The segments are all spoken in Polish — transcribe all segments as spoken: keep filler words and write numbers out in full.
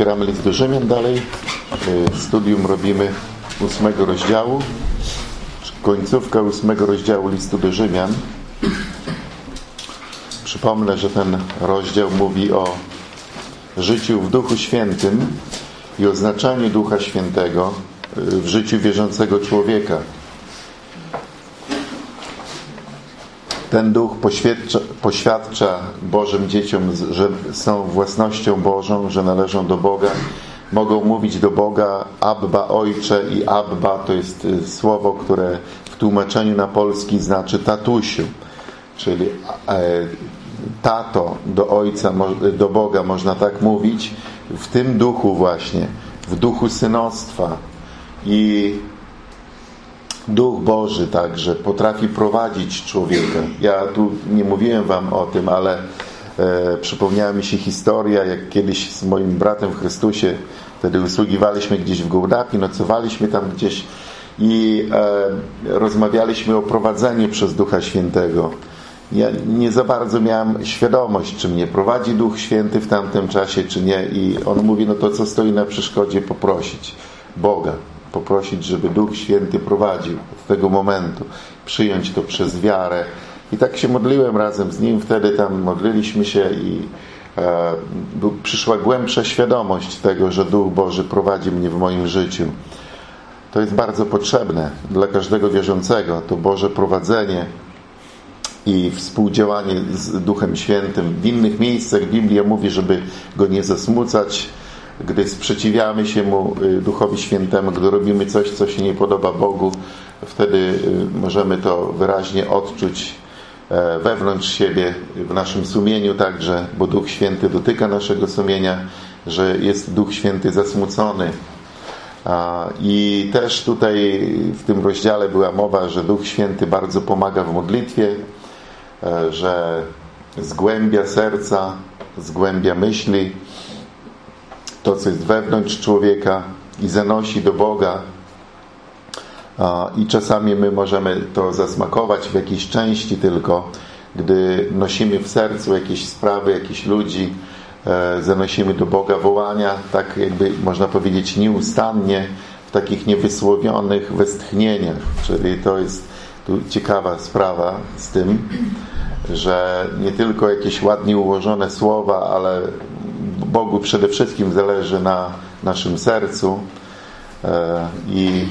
otwieramy list do Rzymian dalej. Studium robimy ósmego rozdziału. Końcówka ósmego rozdziału listu do Rzymian. Przypomnę, że ten rozdział mówi o życiu w Duchu Świętym i o znaczeniu Ducha Świętego w życiu wierzącego człowieka. Ten Duch poświadcza, poświadcza Bożym dzieciom, że są własnością Bożą, że należą do Boga. Mogą mówić do Boga Abba Ojcze, i Abba to jest słowo, które w tłumaczeniu na polski znaczy tatusiu, czyli e, tato do Ojca, do Boga można tak mówić, w tym duchu właśnie, w duchu synostwa. I Duch Boży także potrafi prowadzić człowieka. Ja tu nie mówiłem wam o tym, ale e, przypomniała mi się historia, jak kiedyś z moim bratem w Chrystusie, wtedy usługiwaliśmy gdzieś w Gołdapi, nocowaliśmy tam gdzieś i e, rozmawialiśmy o prowadzeniu przez Ducha Świętego. Ja nie za bardzo miałem świadomość, czy mnie prowadzi Duch Święty w tamtym czasie, czy nie. I on mówi, no to co stoi na przeszkodzie? Poprosić Boga. Poprosić, żeby Duch Święty prowadził od tego momentu. Przyjąć to przez wiarę. I tak się modliłem razem z nim. Wtedy tam modliliśmy się i e, przyszła głębsza świadomość tego, że Duch Boży prowadzi mnie w moim życiu. To jest bardzo potrzebne dla każdego wierzącego. To Boże prowadzenie i współdziałanie z Duchem Świętym. W innych miejscach Biblia mówi, żeby Go nie zasmucać, gdy sprzeciwiamy się Mu, Duchowi Świętemu, gdy robimy coś, co się nie podoba Bogu, wtedy możemy to wyraźnie odczuć wewnątrz siebie, w naszym sumieniu także, bo Duch Święty dotyka naszego sumienia, że jest Duch Święty zasmucony. I też tutaj w tym rozdziale była mowa, że Duch Święty bardzo pomaga w modlitwie, że zgłębia serca, zgłębia myśli, to, co jest wewnątrz człowieka i zanosi do Boga. I czasami my możemy to zasmakować w jakiejś części tylko, gdy nosimy w sercu jakieś sprawy, jakichś ludzi, zanosimy do Boga wołania, tak jakby można powiedzieć nieustannie, w takich niewysłowionych westchnieniach. Czyli to jest tu ciekawa sprawa z tym, że nie tylko jakieś ładnie ułożone słowa, ale Bogu przede wszystkim zależy na naszym sercu i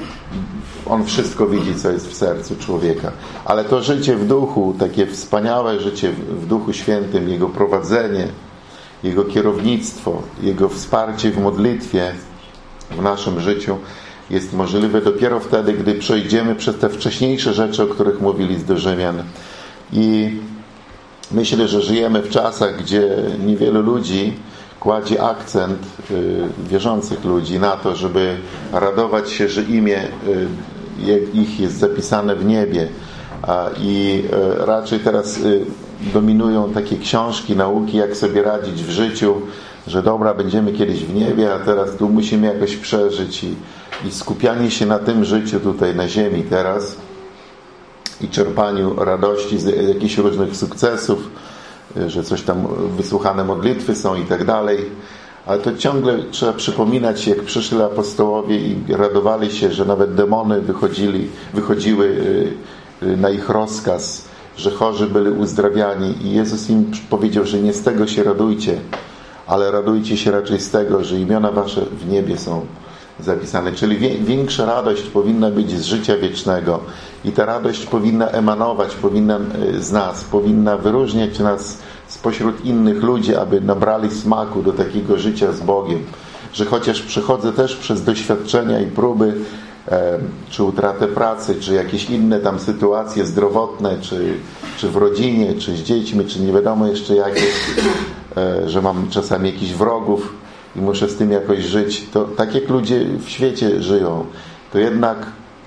On wszystko widzi, co jest w sercu człowieka. Ale to życie w duchu, takie wspaniałe życie w Duchu Świętym, Jego prowadzenie, Jego kierownictwo, Jego wsparcie w modlitwie w naszym życiu jest możliwe dopiero wtedy, gdy przejdziemy przez te wcześniejsze rzeczy, o których mówili do Rzymian. I myślę, że żyjemy w czasach, gdzie niewielu ludzi kładzie akcent, y, wierzących ludzi, na to, żeby radować się, że imię y, ich jest zapisane w niebie. A, I y, raczej teraz y, dominują takie książki, nauki, jak sobie radzić w życiu, że dobra, będziemy kiedyś w niebie, a teraz tu musimy jakoś przeżyć. I, i skupianie się na tym życiu tutaj na ziemi teraz i czerpaniu radości z jakichś różnych sukcesów, że coś tam wysłuchane modlitwy są i tak dalej. Ale to ciągle trzeba przypominać, jak przyszli apostołowie i radowali się, że nawet demony wychodzili, wychodziły na ich rozkaz, że chorzy byli uzdrawiani. I Jezus im powiedział, że nie z tego się radujcie, ale radujcie się raczej z tego, że imiona wasze w niebie są zapisane. Czyli większa radość powinna być z życia wiecznego i ta radość powinna emanować, powinna z nas, powinna wyróżniać nas spośród innych ludzi, aby nabrali smaku do takiego życia z Bogiem. Że chociaż przechodzę też przez doświadczenia i próby, e, czy utratę pracy, czy jakieś inne tam sytuacje zdrowotne, czy, czy w rodzinie, czy z dziećmi, czy nie wiadomo jeszcze jakie, e, że mam czasami jakichś wrogów i muszę z tym jakoś żyć, to tak jak ludzie w świecie żyją, to jednak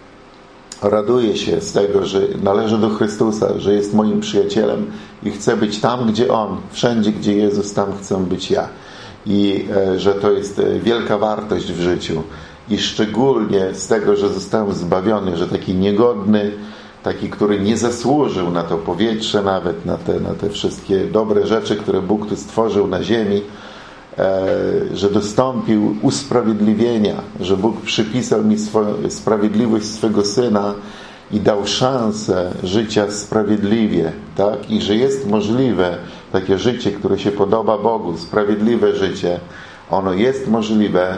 raduję się z tego, że należę do Chrystusa, że jest moim przyjacielem i chcę być tam, gdzie On, wszędzie, gdzie Jezus, tam chcę być ja. I e, że to jest wielka wartość w życiu. I szczególnie z tego, że zostałem zbawiony, że taki niegodny, taki, który nie zasłużył na to powietrze nawet, na te, na te wszystkie dobre rzeczy, które Bóg tu stworzył na ziemi, że dostąpił usprawiedliwienia, że Bóg przypisał mi swoją sprawiedliwość swego Syna i dał szansę życia sprawiedliwie, tak? I że jest możliwe takie życie, które się podoba Bogu, sprawiedliwe życie. Ono jest możliwe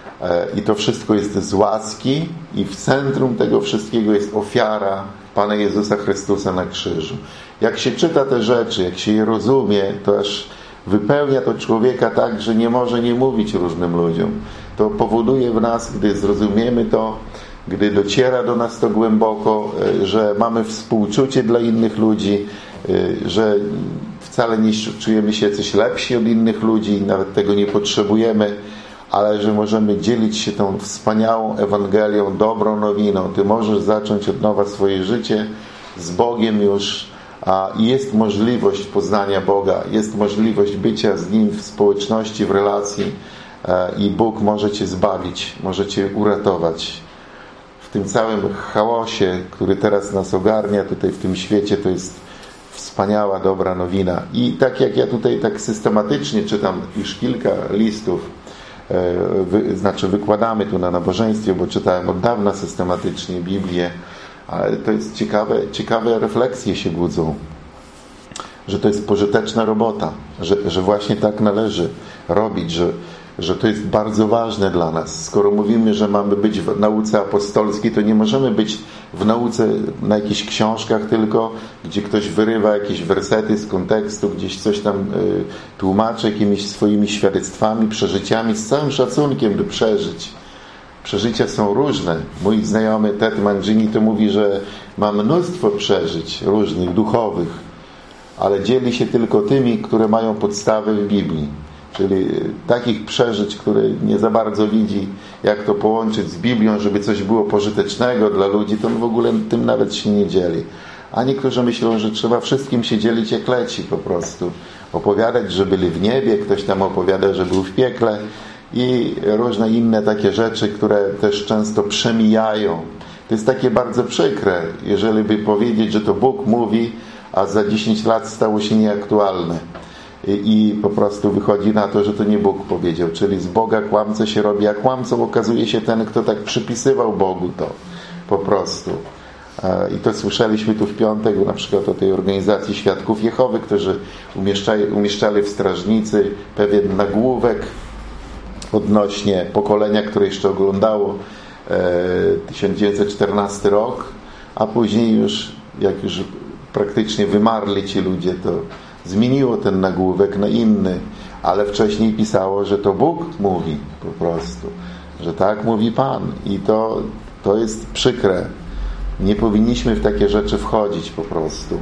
i to wszystko jest z łaski i w centrum tego wszystkiego jest ofiara Pana Jezusa Chrystusa na krzyżu. Jak się czyta te rzeczy, jak się je rozumie, to aż wypełnia to człowieka tak, że nie może nie mówić różnym ludziom. To powoduje w nas, gdy zrozumiemy to, gdy dociera do nas to głęboko, że mamy współczucie dla innych ludzi, że wcale nie czujemy się coś lepsi od innych ludzi, nawet tego nie potrzebujemy, ale że możemy dzielić się tą wspaniałą Ewangelią, dobrą nowiną. Ty możesz zacząć od nowa swoje życie z Bogiem już, a jest możliwość poznania Boga, jest możliwość bycia z Nim w społeczności, w relacji i Bóg może Cię zbawić, może Cię uratować. W tym całym chaosie, który teraz nas ogarnia tutaj w tym świecie, to jest wspaniała, dobra nowina. I tak jak ja tutaj tak systematycznie czytam już kilka listów, wy, znaczy wykładamy tu na nabożeństwie, bo czytałem od dawna systematycznie Biblię, ale to jest ciekawe, ciekawe refleksje się budzą, że to jest pożyteczna robota, że, że właśnie tak należy robić, że, że to jest bardzo ważne dla nas. Skoro mówimy, że mamy być w nauce apostolskiej, to nie możemy być w nauce na jakichś książkach tylko, gdzie ktoś wyrywa jakieś wersety z kontekstu, gdzieś coś tam y, tłumaczy jakimiś swoimi świadectwami, przeżyciami, z całym szacunkiem do przeżyć. Przeżycia są różne. Mój znajomy Ted Mangini to mówi, że ma mnóstwo przeżyć różnych, duchowych, ale dzieli się tylko tymi, które mają podstawę w Biblii. Czyli takich przeżyć, które nie za bardzo widzi, jak to połączyć z Biblią, żeby coś było pożytecznego dla ludzi, to on w ogóle tym nawet się nie dzieli. A niektórzy myślą, że trzeba wszystkim się dzielić jak leci po prostu. Opowiadać, że byli w niebie, ktoś tam opowiada, że był w piekle i różne inne takie rzeczy, które też często przemijają. To jest takie bardzo przykre, jeżeli by powiedzieć, że to Bóg mówi, a za dziesięć lat stało się nieaktualne. I, I po prostu wychodzi na to, że to nie Bóg powiedział. Czyli z Boga kłamcę się robi, a kłamcą okazuje się ten, kto tak przypisywał Bogu to. Po prostu. I to słyszeliśmy tu w piątek, na przykład o tej organizacji Świadków Jehowy, którzy umieszczali, umieszczali w strażnicy pewien nagłówek odnośnie pokolenia, które jeszcze oglądało e, tysiąc dziewięćset czternasty rok, a później już, jak już praktycznie wymarli ci ludzie, to zmieniło ten nagłówek na inny, ale wcześniej pisało, że to Bóg mówi po prostu, że tak mówi Pan i to, to jest przykre. Nie powinniśmy w takie rzeczy wchodzić po prostu.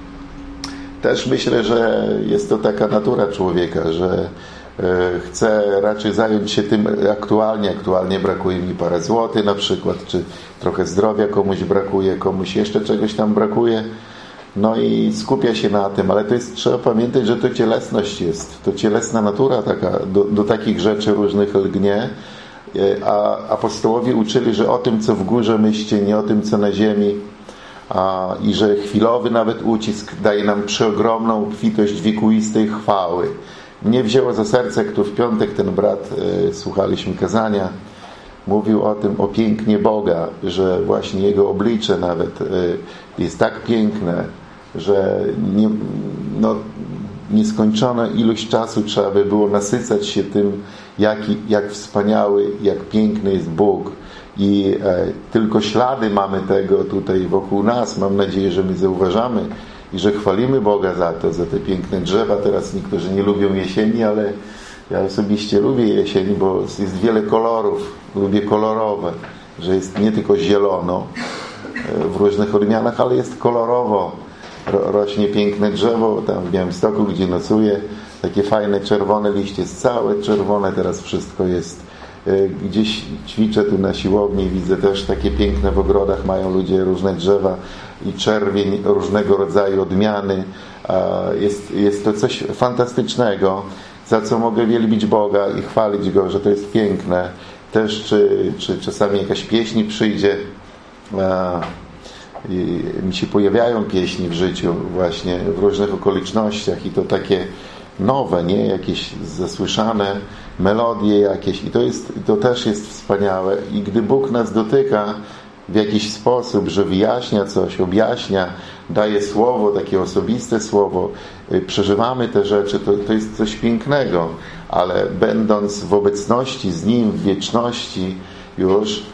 Też myślę, że jest to taka natura człowieka, że chce raczej zająć się tym aktualnie. Aktualnie brakuje mi parę złotych na przykład, czy trochę zdrowia komuś brakuje, komuś jeszcze czegoś tam brakuje. No i skupia się na tym, ale to jest, trzeba pamiętać, że to cielesność jest. To cielesna natura taka, do, do takich rzeczy różnych lgnie. A apostołowie uczyli, że o tym, co w górze myślcie, nie o tym, co na ziemi. A, I że chwilowy nawet ucisk daje nam przeogromną obfitość wiekuistej chwały. Mnie wzięło za serce, jak tu w piątek ten brat, y, słuchaliśmy kazania, mówił o tym, o pięknie Boga, że właśnie Jego oblicze nawet y, jest tak piękne, że nie, no, nieskończona ilość czasu trzeba by było nasycać się tym, jaki, jak wspaniały, jak piękny jest Bóg. I e, tylko ślady mamy tego tutaj wokół nas. Mam nadzieję, że my zauważamy i że chwalimy Boga za to, za te piękne drzewa. Teraz niektórzy nie lubią jesieni, ale ja osobiście lubię jesień, bo jest wiele kolorów. Lubię kolorowe, że jest nie tylko zielono w różnych odmianach, ale jest kolorowo. Rośnie piękne drzewo, tam w Białymstoku, gdzie nocuję, takie fajne czerwone liście, jest całe czerwone, teraz wszystko jest. Gdzieś ćwiczę tu na siłowni, widzę też takie piękne w ogrodach, mają ludzie różne drzewa i czerwień, różnego rodzaju odmiany. Jest, jest to coś fantastycznego, za co mogę wielbić Boga i chwalić Go, że to jest piękne. Też czy, czy czasami jakaś pieśń przyjdzie, i mi się pojawiają pieśni w życiu właśnie w różnych okolicznościach i to takie nowe, nie? Jakieś zasłyszane melodie jakieś i to, jest, to też jest wspaniałe i gdy Bóg nas dotyka w jakiś sposób, że wyjaśnia coś, objaśnia, daje słowo, takie osobiste słowo, przeżywamy te rzeczy, to, to jest coś pięknego, ale będąc w obecności z Nim, w wieczności już,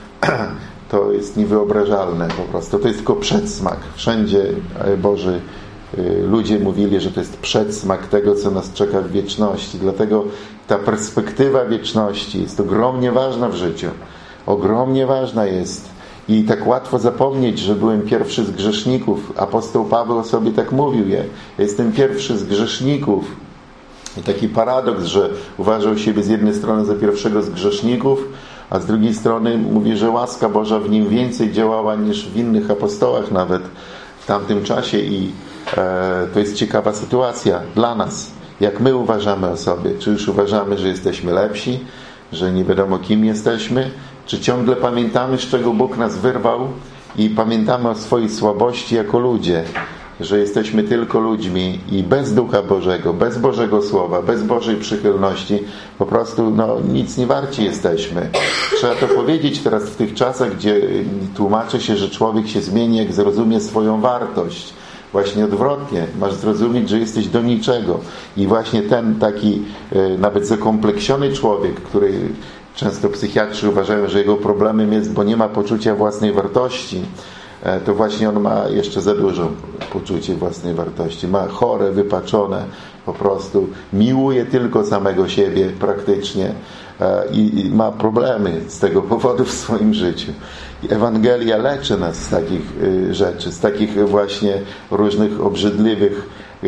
to jest niewyobrażalne po prostu. To jest tylko przedsmak. Wszędzie Boży ludzie mówili, że to jest przedsmak tego, co nas czeka w wieczności. Dlatego ta perspektywa wieczności jest ogromnie ważna w życiu. Ogromnie ważna jest. I tak łatwo zapomnieć, że byłem pierwszy z grzeszników. Apostoł Paweł o sobie tak mówił. Ja jestem pierwszy z grzeszników. I taki paradoks, że uważał siebie z jednej strony za pierwszego z grzeszników, a z drugiej strony mówi, że łaska Boża w nim więcej działała niż w innych apostołach nawet w tamtym czasie. I e, to jest ciekawa sytuacja dla nas. Jak my uważamy o sobie? Czy już uważamy, że jesteśmy lepsi? Że nie wiadomo kim jesteśmy? Czy ciągle pamiętamy, z czego Bóg nas wyrwał i pamiętamy o swojej słabości jako ludzie? Że jesteśmy tylko ludźmi i bez Ducha Bożego, bez Bożego Słowa, bez Bożej przychylności po prostu no, nic nie warci jesteśmy. Trzeba to powiedzieć teraz w tych czasach, gdzie tłumaczy się, że człowiek się zmieni, jak zrozumie swoją wartość. Właśnie odwrotnie. Masz zrozumieć, że jesteś do niczego. I właśnie ten taki e, nawet zakompleksiony człowiek, który często psychiatrzy uważają, że jego problemem jest, bo nie ma poczucia własnej wartości, e, to właśnie on ma jeszcze za dużo poczucie własnej wartości. Ma chore, wypaczone po prostu. Miłuje tylko samego siebie praktycznie e, i, i ma problemy z tego powodu w swoim życiu. I Ewangelia leczy nas z takich y, rzeczy, z takich właśnie różnych obrzydliwych, y,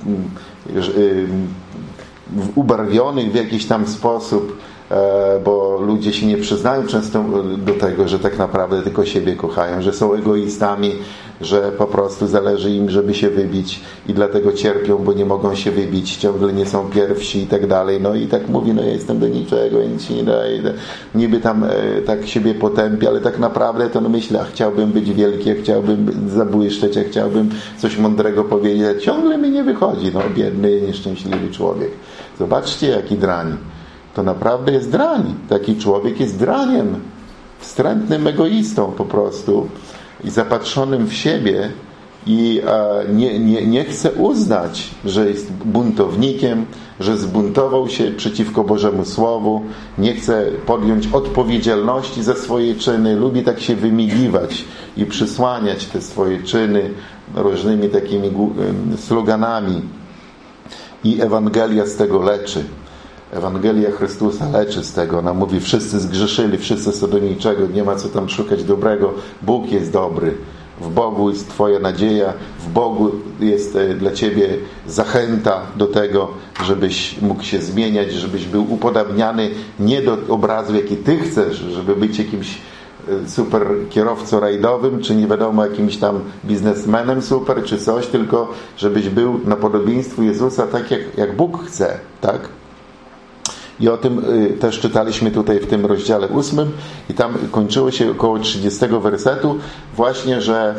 y, y, ubarwionych w jakiś tam sposób, e, bo ludzie się nie przyznają często do tego, że tak naprawdę tylko siebie kochają, że są egoistami, że po prostu zależy im, żeby się wybić i dlatego cierpią, bo nie mogą się wybić, ciągle nie są pierwsi i tak dalej. No i tak mówi, no ja jestem do niczego, nic się nie daje. Niby tam e, tak siebie potępia, ale tak naprawdę to no myślę, a chciałbym być wielki, a chciałbym zabłyszczeć, a chciałbym coś mądrego powiedzieć. Ciągle mi nie wychodzi, no biedny, nieszczęśliwy człowiek. Zobaczcie, jaki drań. To naprawdę jest drań. Taki człowiek jest draniem. Wstrętnym egoistą po prostu. I zapatrzonym w siebie i e, nie, nie, nie chce uznać, że jest buntownikiem, że zbuntował się przeciwko Bożemu Słowu, nie chce podjąć odpowiedzialności za swoje czyny, lubi tak się wymigiwać i przysłaniać te swoje czyny różnymi takimi sloganami. I Ewangelia z tego leczy. Ewangelia Chrystusa leczy z tego. Ona mówi, wszyscy zgrzeszyli, wszyscy są do niczego, nie ma co tam szukać dobrego. Bóg jest dobry. W Bogu jest Twoja nadzieja. W Bogu jest dla Ciebie zachęta do tego, żebyś mógł się zmieniać, żebyś był upodabniany nie do obrazu, jaki Ty chcesz, żeby być jakimś super kierowcą rajdowym, czy nie wiadomo jakimś tam biznesmenem super, czy coś, tylko żebyś był na podobieństwu Jezusa tak, jak, jak Bóg chce. Tak? I o tym y, też czytaliśmy tutaj w tym rozdziale ósmym i tam kończyło się około trzydziestego wersetu właśnie, że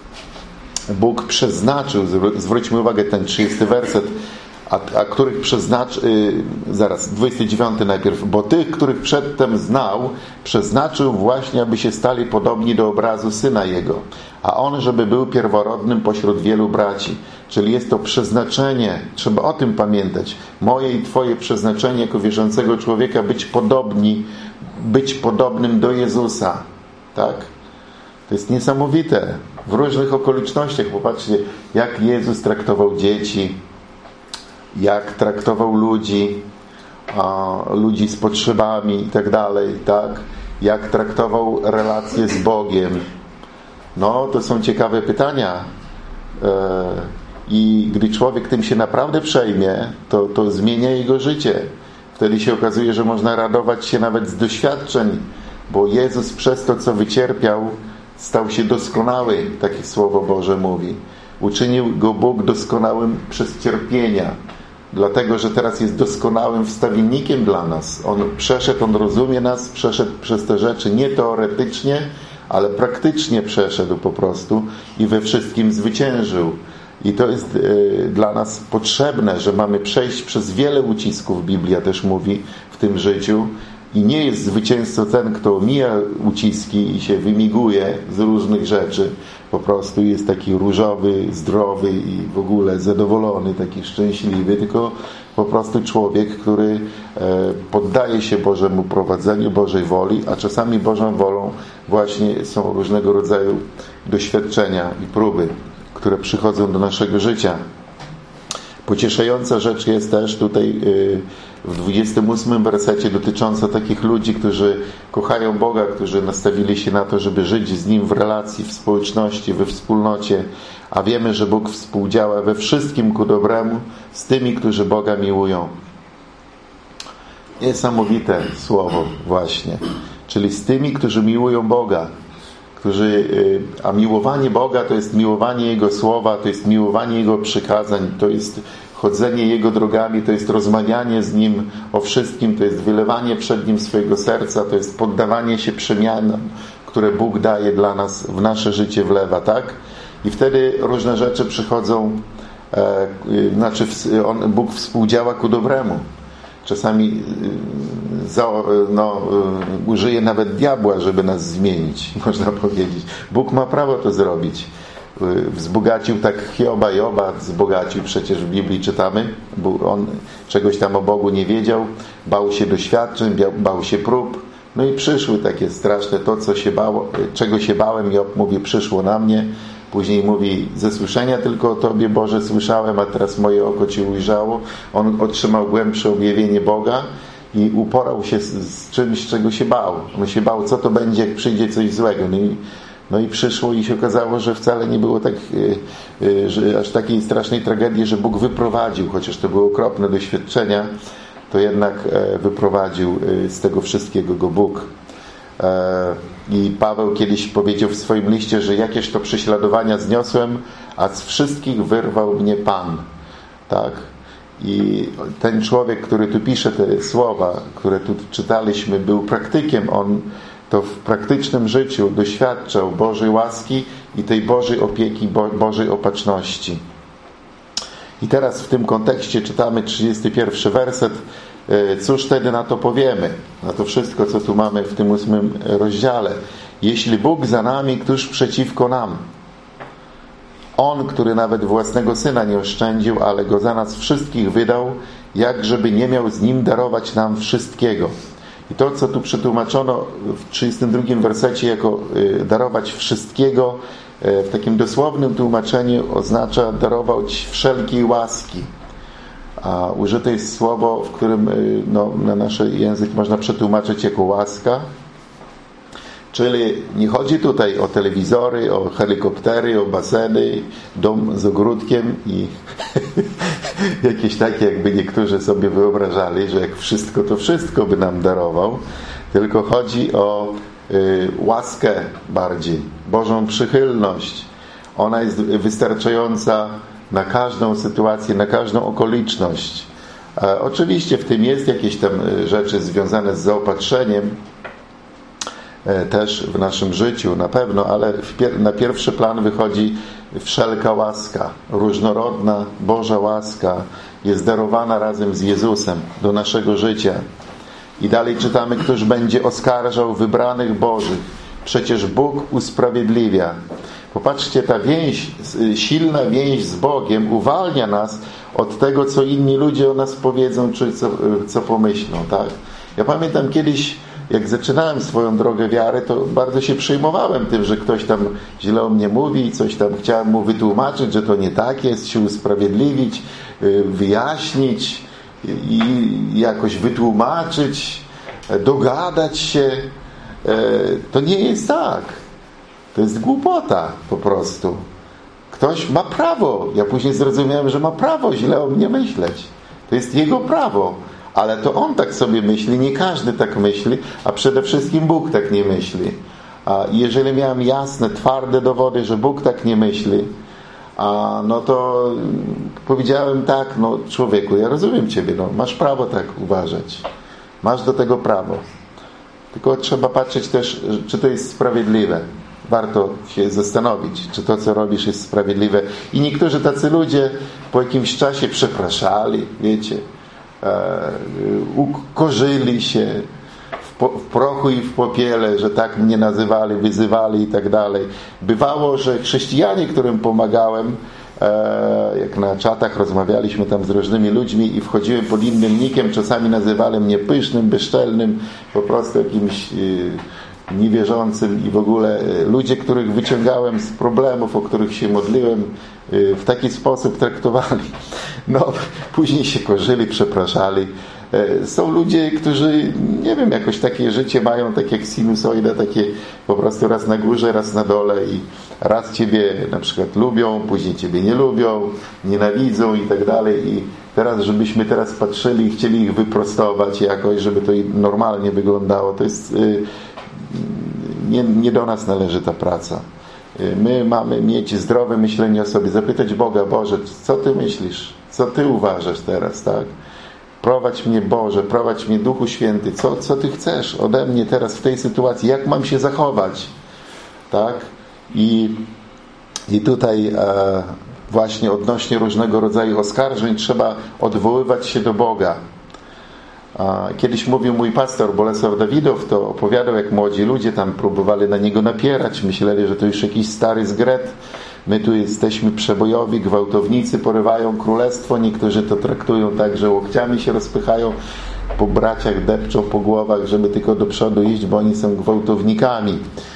Bóg przeznaczył, zwróćmy uwagę, ten trzydziesty werset, a, a których przeznaczył, y, zaraz, dwudziesty dziewiąty najpierw, bo tych, których przedtem znał, przeznaczył właśnie, aby się stali podobni do obrazu Syna Jego, a On, żeby był pierworodnym pośród wielu braci. Czyli jest to przeznaczenie, trzeba o tym pamiętać. Moje i Twoje przeznaczenie jako wierzącego człowieka być podobni, być podobnym do Jezusa. Tak? To jest niesamowite. W różnych okolicznościach. Popatrzcie, jak Jezus traktował dzieci, jak traktował ludzi, a, ludzi z potrzebami i tak dalej, tak? Jak traktował relacje z Bogiem. No, to są ciekawe pytania. E, I gdy człowiek tym się naprawdę przejmie, to, to zmienia jego życie. Wtedy się okazuje, że można radować się nawet z doświadczeń, bo Jezus przez to, co wycierpiał, stał się doskonały, takie Słowo Boże mówi. Uczynił go Bóg doskonałym przez cierpienia, dlatego, że teraz jest doskonałym wstawiennikiem dla nas. On przeszedł, On rozumie nas, przeszedł przez te rzeczy nie teoretycznie, ale praktycznie przeszedł po prostu i we wszystkim zwyciężył. I to jest y, dla nas potrzebne, że mamy przejść przez wiele ucisków, Biblia też mówi, w tym życiu. I nie jest zwycięzcą ten, kto omija uciski i się wymiguje z różnych rzeczy. Po prostu jest taki różowy, zdrowy i w ogóle zadowolony, taki szczęśliwy, tylko po prostu człowiek, który e, poddaje się Bożemu prowadzeniu, Bożej woli, a czasami Bożą wolą właśnie są różnego rodzaju doświadczenia i próby, które przychodzą do naszego życia. Pocieszająca rzecz jest też tutaj w dwudziestym ósmym wersecie dotycząca takich ludzi, którzy kochają Boga, którzy nastawili się na to, żeby żyć z Nim w relacji, w społeczności, we wspólnocie, a wiemy, że Bóg współdziała we wszystkim ku dobremu z tymi, którzy Boga miłują. Niesamowite słowo właśnie. Czyli z tymi, którzy miłują Boga. Którzy, a miłowanie Boga to jest miłowanie Jego słowa, to jest miłowanie Jego przykazań, to jest chodzenie Jego drogami, to jest rozmawianie z Nim o wszystkim, to jest wylewanie przed Nim swojego serca, to jest poddawanie się przemianom, które Bóg daje dla nas, w nasze życie wlewa, tak? I wtedy różne rzeczy przychodzą, e, znaczy on, Bóg współdziała ku dobremu. Czasami za, no, użyje nawet diabła, żeby nas zmienić, można powiedzieć. Bóg ma prawo to zrobić. Wzbogacił tak Hioba, Joba wzbogacił, przecież w Biblii czytamy, bo on czegoś tam o Bogu nie wiedział, bał się doświadczeń, bał się prób, no i przyszły takie straszne to, co się bało, czego się bałem. Job mówi, przyszło na mnie. Później mówi, ze słyszenia tylko o Tobie, Boże, słyszałem, a teraz moje oko Cię ujrzało. On otrzymał głębsze objawienie Boga i uporał się z, z czymś, czego się bał. On się bał, co to będzie, jak przyjdzie coś złego. No i, no i przyszło i się okazało, że wcale nie było tak, yy, yy, że aż takiej strasznej tragedii, że Bóg wyprowadził, chociaż to były okropne doświadczenia, to jednak yy, wyprowadził yy, z tego wszystkiego go Bóg. I Paweł kiedyś powiedział w swoim liście, że jakież to prześladowania zniosłem, a z wszystkich wyrwał mnie Pan. Tak? I ten człowiek, który tu pisze te słowa, które tu czytaliśmy, był praktykiem. On to w praktycznym życiu doświadczał Bożej łaski i tej Bożej opieki, Bożej opatrzności. I teraz w tym kontekście czytamy trzydziesty pierwszy werset. Cóż wtedy na to powiemy? Na to wszystko, co tu mamy w tym ósmym rozdziale. Jeśli Bóg za nami, któż przeciwko nam? On, który nawet własnego Syna nie oszczędził, ale Go za nas wszystkich wydał, jak żeby nie miał z Nim darować nam wszystkiego. I to, co tu przetłumaczono w trzydziestym drugim wersecie jako darować wszystkiego, w takim dosłownym tłumaczeniu oznacza darować wszelkiej łaski. A użyte jest słowo, w którym no, na nasz język można przetłumaczyć jako łaska. Czyli nie chodzi tutaj o telewizory, o helikoptery, o baseny, dom z ogródkiem i jakieś takie, jakby niektórzy sobie wyobrażali, że jak wszystko, to wszystko by nam darował. Tylko chodzi o y, łaskę bardziej, Bożą przychylność. Ona jest wystarczająca na każdą sytuację, na każdą okoliczność. E, oczywiście w tym jest jakieś tam rzeczy związane z zaopatrzeniem, e, też w naszym życiu na pewno, ale pier- na pierwszy plan wychodzi wszelka łaska, różnorodna Boża łaska jest darowana razem z Jezusem do naszego życia. I dalej czytamy, któż będzie oskarżał wybranych Bożych. Przecież Bóg usprawiedliwia. Popatrzcie, ta więź, silna więź z Bogiem uwalnia nas od tego, co inni ludzie o nas powiedzą, czy co, co pomyślą, tak? Ja pamiętam kiedyś, jak zaczynałem swoją drogę wiary, to bardzo się przejmowałem tym, że ktoś tam źle o mnie mówi i coś tam chciałem mu wytłumaczyć, że to nie tak jest, się usprawiedliwić, wyjaśnić i jakoś wytłumaczyć, dogadać się. To nie jest tak. To jest głupota po prostu. Ktoś ma prawo. Ja później zrozumiałem, że ma prawo źle o mnie myśleć. To jest jego prawo. Ale to on tak sobie myśli, nie każdy tak myśli, a przede wszystkim Bóg tak nie myśli. A jeżeli miałem jasne, twarde dowody, że Bóg tak nie myśli, a no to powiedziałem tak, no człowieku, ja rozumiem Ciebie, no, masz prawo tak uważać. Masz do tego prawo. Tylko trzeba patrzeć też, czy to jest sprawiedliwe. warto się zastanowić, czy to, co robisz, jest sprawiedliwe. I niektórzy tacy ludzie po jakimś czasie przepraszali, wiecie, e, ukorzyli się w, po, w prochu i w popiele, że tak mnie nazywali, wyzywali i tak dalej. Bywało, że chrześcijanie, którym pomagałem, e, jak na czatach rozmawialiśmy tam z różnymi ludźmi i wchodziłem pod innym nickiem, czasami nazywali mnie pysznym, bezczelnym, po prostu jakimś... E, niewierzącym i w ogóle ludzie, których wyciągałem z problemów, o których się modliłem, w taki sposób traktowali. No, później się korzyli, przepraszali. Są ludzie, którzy, nie wiem, jakoś takie życie mają, tak jak sinusoida, takie po prostu raz na górze, raz na dole i raz Ciebie na przykład lubią, później Ciebie nie lubią, nienawidzą i tak dalej. I teraz, żebyśmy teraz patrzyli i chcieli ich wyprostować jakoś, żeby to normalnie wyglądało, to jest... Nie, nie do nas należy ta praca. My mamy mieć zdrowe myślenie o sobie, zapytać Boga: Boże, co Ty myślisz? Co Ty uważasz teraz, tak? Prowadź mnie, Boże, prowadź mnie, Duchu Święty, co, co Ty chcesz ode mnie teraz w tej sytuacji? Jak mam się zachować? Tak? I, i tutaj e, właśnie odnośnie różnego rodzaju oskarżeń trzeba odwoływać się do Boga. Kiedyś mówił mój pastor Bolesław Dawidow, to opowiadał, jak młodzi ludzie tam próbowali na niego napierać, myśleli, że to już jakiś stary zgret, my tu jesteśmy przebojowi, gwałtownicy porywają królestwo, niektórzy to traktują tak, że łokciami się rozpychają po braciach, depczą po głowach, żeby tylko do przodu iść, bo oni są gwałtownikami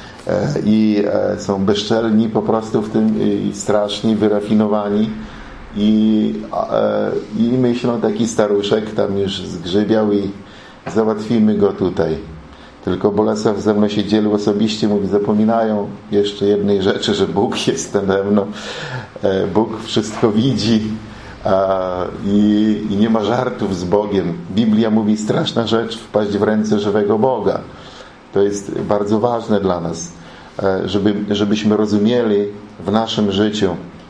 i są bezczelni po prostu w tym i straszni, wyrafinowani. I, e, I myślą, taki staruszek tam już zgrzybiał i załatwimy go tutaj. Tylko Bolesław ze mną się dzielił osobiście, mówi: zapominają jeszcze jednej rzeczy, że Bóg jest nade mną, e, Bóg wszystko widzi a, i, i nie ma żartów z Bogiem. Biblia mówi: straszna rzecz wpaść w ręce żywego Boga. To jest bardzo ważne dla nas, e, żeby, żebyśmy rozumieli w naszym życiu.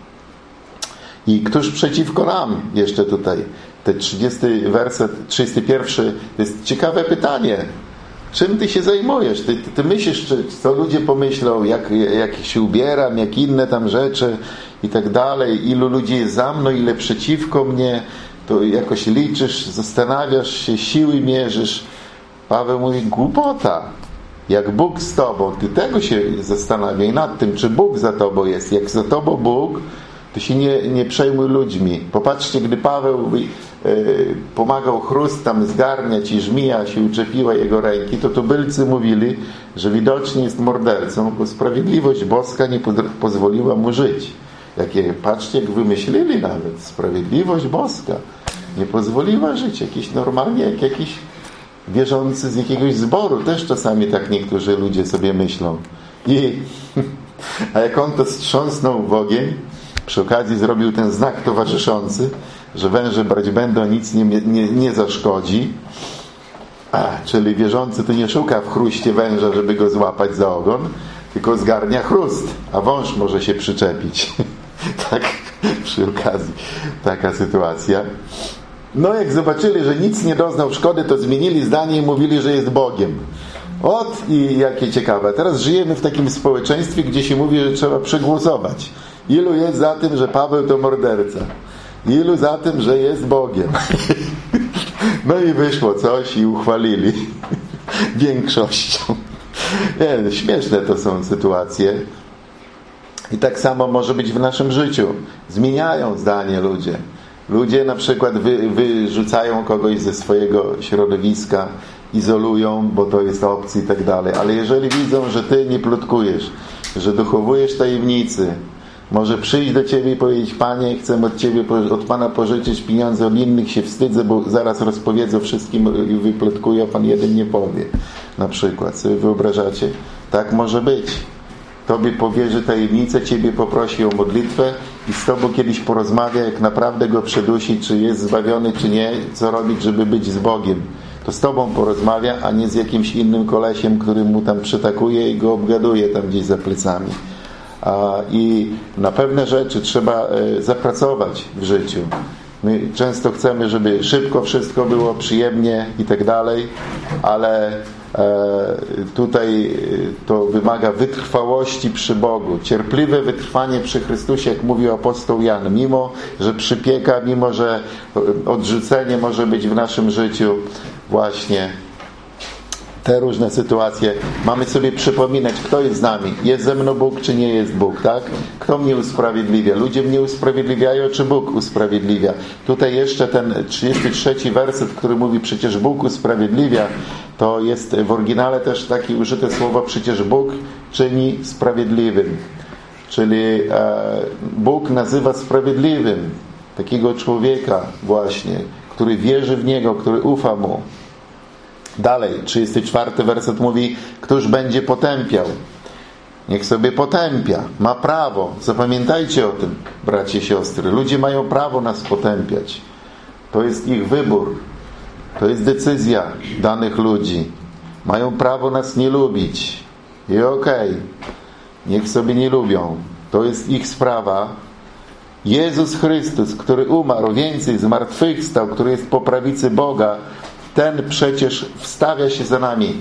I któż przeciwko nam jeszcze tutaj? Ten trzydziesty werset, trzydziesty pierwszy, to jest ciekawe pytanie. Czym ty się zajmujesz? Ty, ty, ty myślisz, czy, co ludzie pomyślą, jak, jak się ubieram, jak inne tam rzeczy i tak dalej. Ilu ludzi jest za mną, ile przeciwko mnie. To jakoś liczysz, zastanawiasz się, siły mierzysz. Paweł mówi: głupota. Jak Bóg z tobą, ty tego się zastanawiaj nad tym, czy Bóg za tobą jest. Jak za tobą Bóg, to się nie, nie przejmuj ludźmi. Popatrzcie, gdy Paweł y, pomagał chrust tam zgarniać i żmija się uczepiła jego ręki, to tubylcy mówili, że widocznie jest mordercą, bo sprawiedliwość boska nie pozwoliła mu żyć. Jakie, patrzcie, jak wymyślili nawet. Sprawiedliwość boska nie pozwoliła żyć. Jakiś normalnie, jak jakiś wierzący z jakiegoś zboru. Też czasami tak niektórzy ludzie sobie myślą. I, a jak on to strząsnął w ogień, przy okazji zrobił ten znak towarzyszący, że węże brać będą, nic nie, nie, nie zaszkodzi. A, czyli wierzący to nie szuka w chruście węża, żeby go złapać za ogon, tylko zgarnia chrust, a wąż może się przyczepić. Tak, przy okazji taka sytuacja. No jak zobaczyli, że nic nie doznał szkody, to zmienili zdanie i mówili, że jest Bogiem. Ot i jakie ciekawe. Teraz żyjemy w takim społeczeństwie, gdzie się mówi, że trzeba przegłosować. Ilu jest za tym, że Paweł to morderca? Ilu za tym, że jest Bogiem? No i wyszło coś i uchwalili większością. Nie, śmieszne to są sytuacje. I tak samo może być w naszym życiu. Zmieniają zdanie ludzie. Ludzie na przykład wy, wyrzucają kogoś ze swojego środowiska, izolują, bo to jest obcy i tak dalej. Ale jeżeli widzą, że ty nie plotkujesz, że dochowujesz tajemnicy, może przyjść do ciebie i powiedzieć: Panie, chcę od ciebie, od Pana pożyczyć pieniądze, od innych się wstydzę, bo zaraz rozpowiedzą wszystkim i wyplotkuję, a Pan jeden nie powie. Na przykład. Sobie wyobrażacie? Tak może być. Tobie powierzy tajemnicę, ciebie poprosi o modlitwę i z tobą kiedyś porozmawia, jak naprawdę go przedusi, czy jest zbawiony, czy nie, co robić, żeby być z Bogiem. To z tobą porozmawia, a nie z jakimś innym kolesiem, który mu tam przytakuje i go obgaduje tam gdzieś za plecami. I na pewne rzeczy trzeba zapracować w życiu. My często chcemy, żeby szybko wszystko było, przyjemnie i tak dalej, ale Tutaj to wymaga wytrwałości przy Bogu, cierpliwe wytrwanie przy Chrystusie, jak mówił apostoł Jan, mimo że przypieka, mimo że odrzucenie może być w naszym życiu, właśnie te różne sytuacje, mamy sobie przypominać, kto jest z nami. Jest ze mną Bóg, czy nie jest Bóg, tak? Kto mnie usprawiedliwia? Ludzie mnie usprawiedliwiają, czy Bóg usprawiedliwia? Tutaj jeszcze ten trzydziesty trzeci werset, który mówi, przecież Bóg usprawiedliwia, to jest w oryginale też takie użyte słowo, przecież Bóg czyni sprawiedliwym. Czyli e, Bóg nazywa sprawiedliwym takiego człowieka właśnie, który wierzy w Niego, który ufa Mu. Dalej, trzydziesty czwarty werset mówi, któż będzie potępiał? Niech sobie potępia. Ma prawo. Zapamiętajcie o tym, bracie i siostry. Ludzie mają prawo nas potępiać. To jest ich wybór. To jest decyzja danych ludzi. Mają prawo nas nie lubić. I okej. Okay. Niech sobie nie lubią. To jest ich sprawa. Jezus Chrystus, który umarł, więcej zmartwychwstał, który jest po prawicy Boga, ten przecież wstawia się za nami.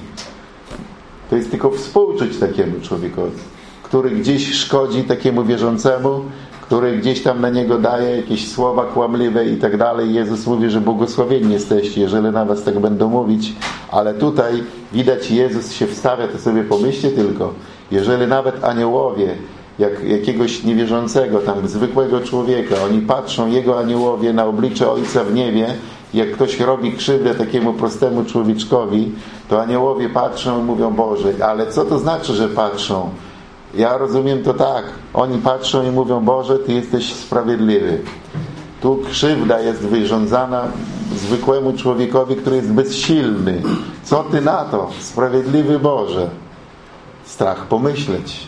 To jest tylko współczuć takiemu człowiekowi, który gdzieś szkodzi takiemu wierzącemu, który gdzieś tam na niego daje jakieś słowa kłamliwe i tak dalej. Jezus mówi, że błogosławieni jesteście, jeżeli na was tak będą mówić. Ale tutaj widać, Jezus się wstawia, to sobie pomyślcie tylko, jeżeli nawet aniołowie, jak jakiegoś niewierzącego, tam zwykłego człowieka, oni patrzą, jego aniołowie, na oblicze Ojca w niebie, jak ktoś robi krzywdę takiemu prostemu człowieczkowi, to aniołowie patrzą i mówią, Boże, ale co to znaczy, że patrzą? Ja rozumiem to tak. Oni patrzą i mówią, Boże, Ty jesteś sprawiedliwy. Tu krzywda jest wyrządzana zwykłemu człowiekowi, który jest bezsilny. Co Ty na to? Sprawiedliwy Boże. Strach pomyśleć.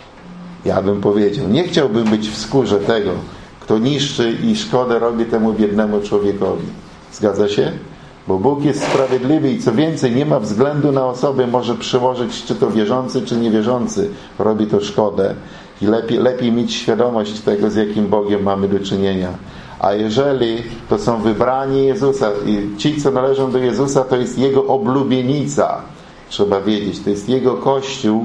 Ja bym powiedział, nie chciałbym być w skórze tego, kto niszczy i szkodę robi temu biednemu człowiekowi. Zgadza się? Bo Bóg jest sprawiedliwy i co więcej, nie ma względu na osobę, może przełożyć, czy to wierzący, czy niewierzący robi to szkodę. I lepiej, lepiej mieć świadomość tego, z jakim Bogiem mamy do czynienia. A jeżeli to są wybrani Jezusa, i ci, co należą do Jezusa, to jest Jego oblubienica. Trzeba wiedzieć, to jest Jego Kościół.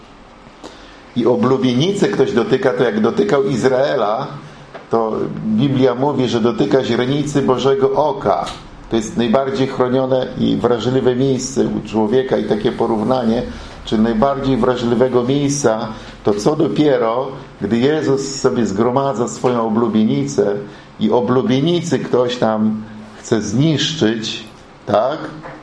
I oblubienicy ktoś dotyka, to jak dotykał Izraela, to Biblia mówi, że dotyka źrenicy Bożego oka. To jest najbardziej chronione i wrażliwe miejsce u człowieka i takie porównanie, czy najbardziej wrażliwego miejsca, to co dopiero, gdy Jezus sobie zgromadza swoją oblubienicę i oblubienicy ktoś tam chce zniszczyć, tak?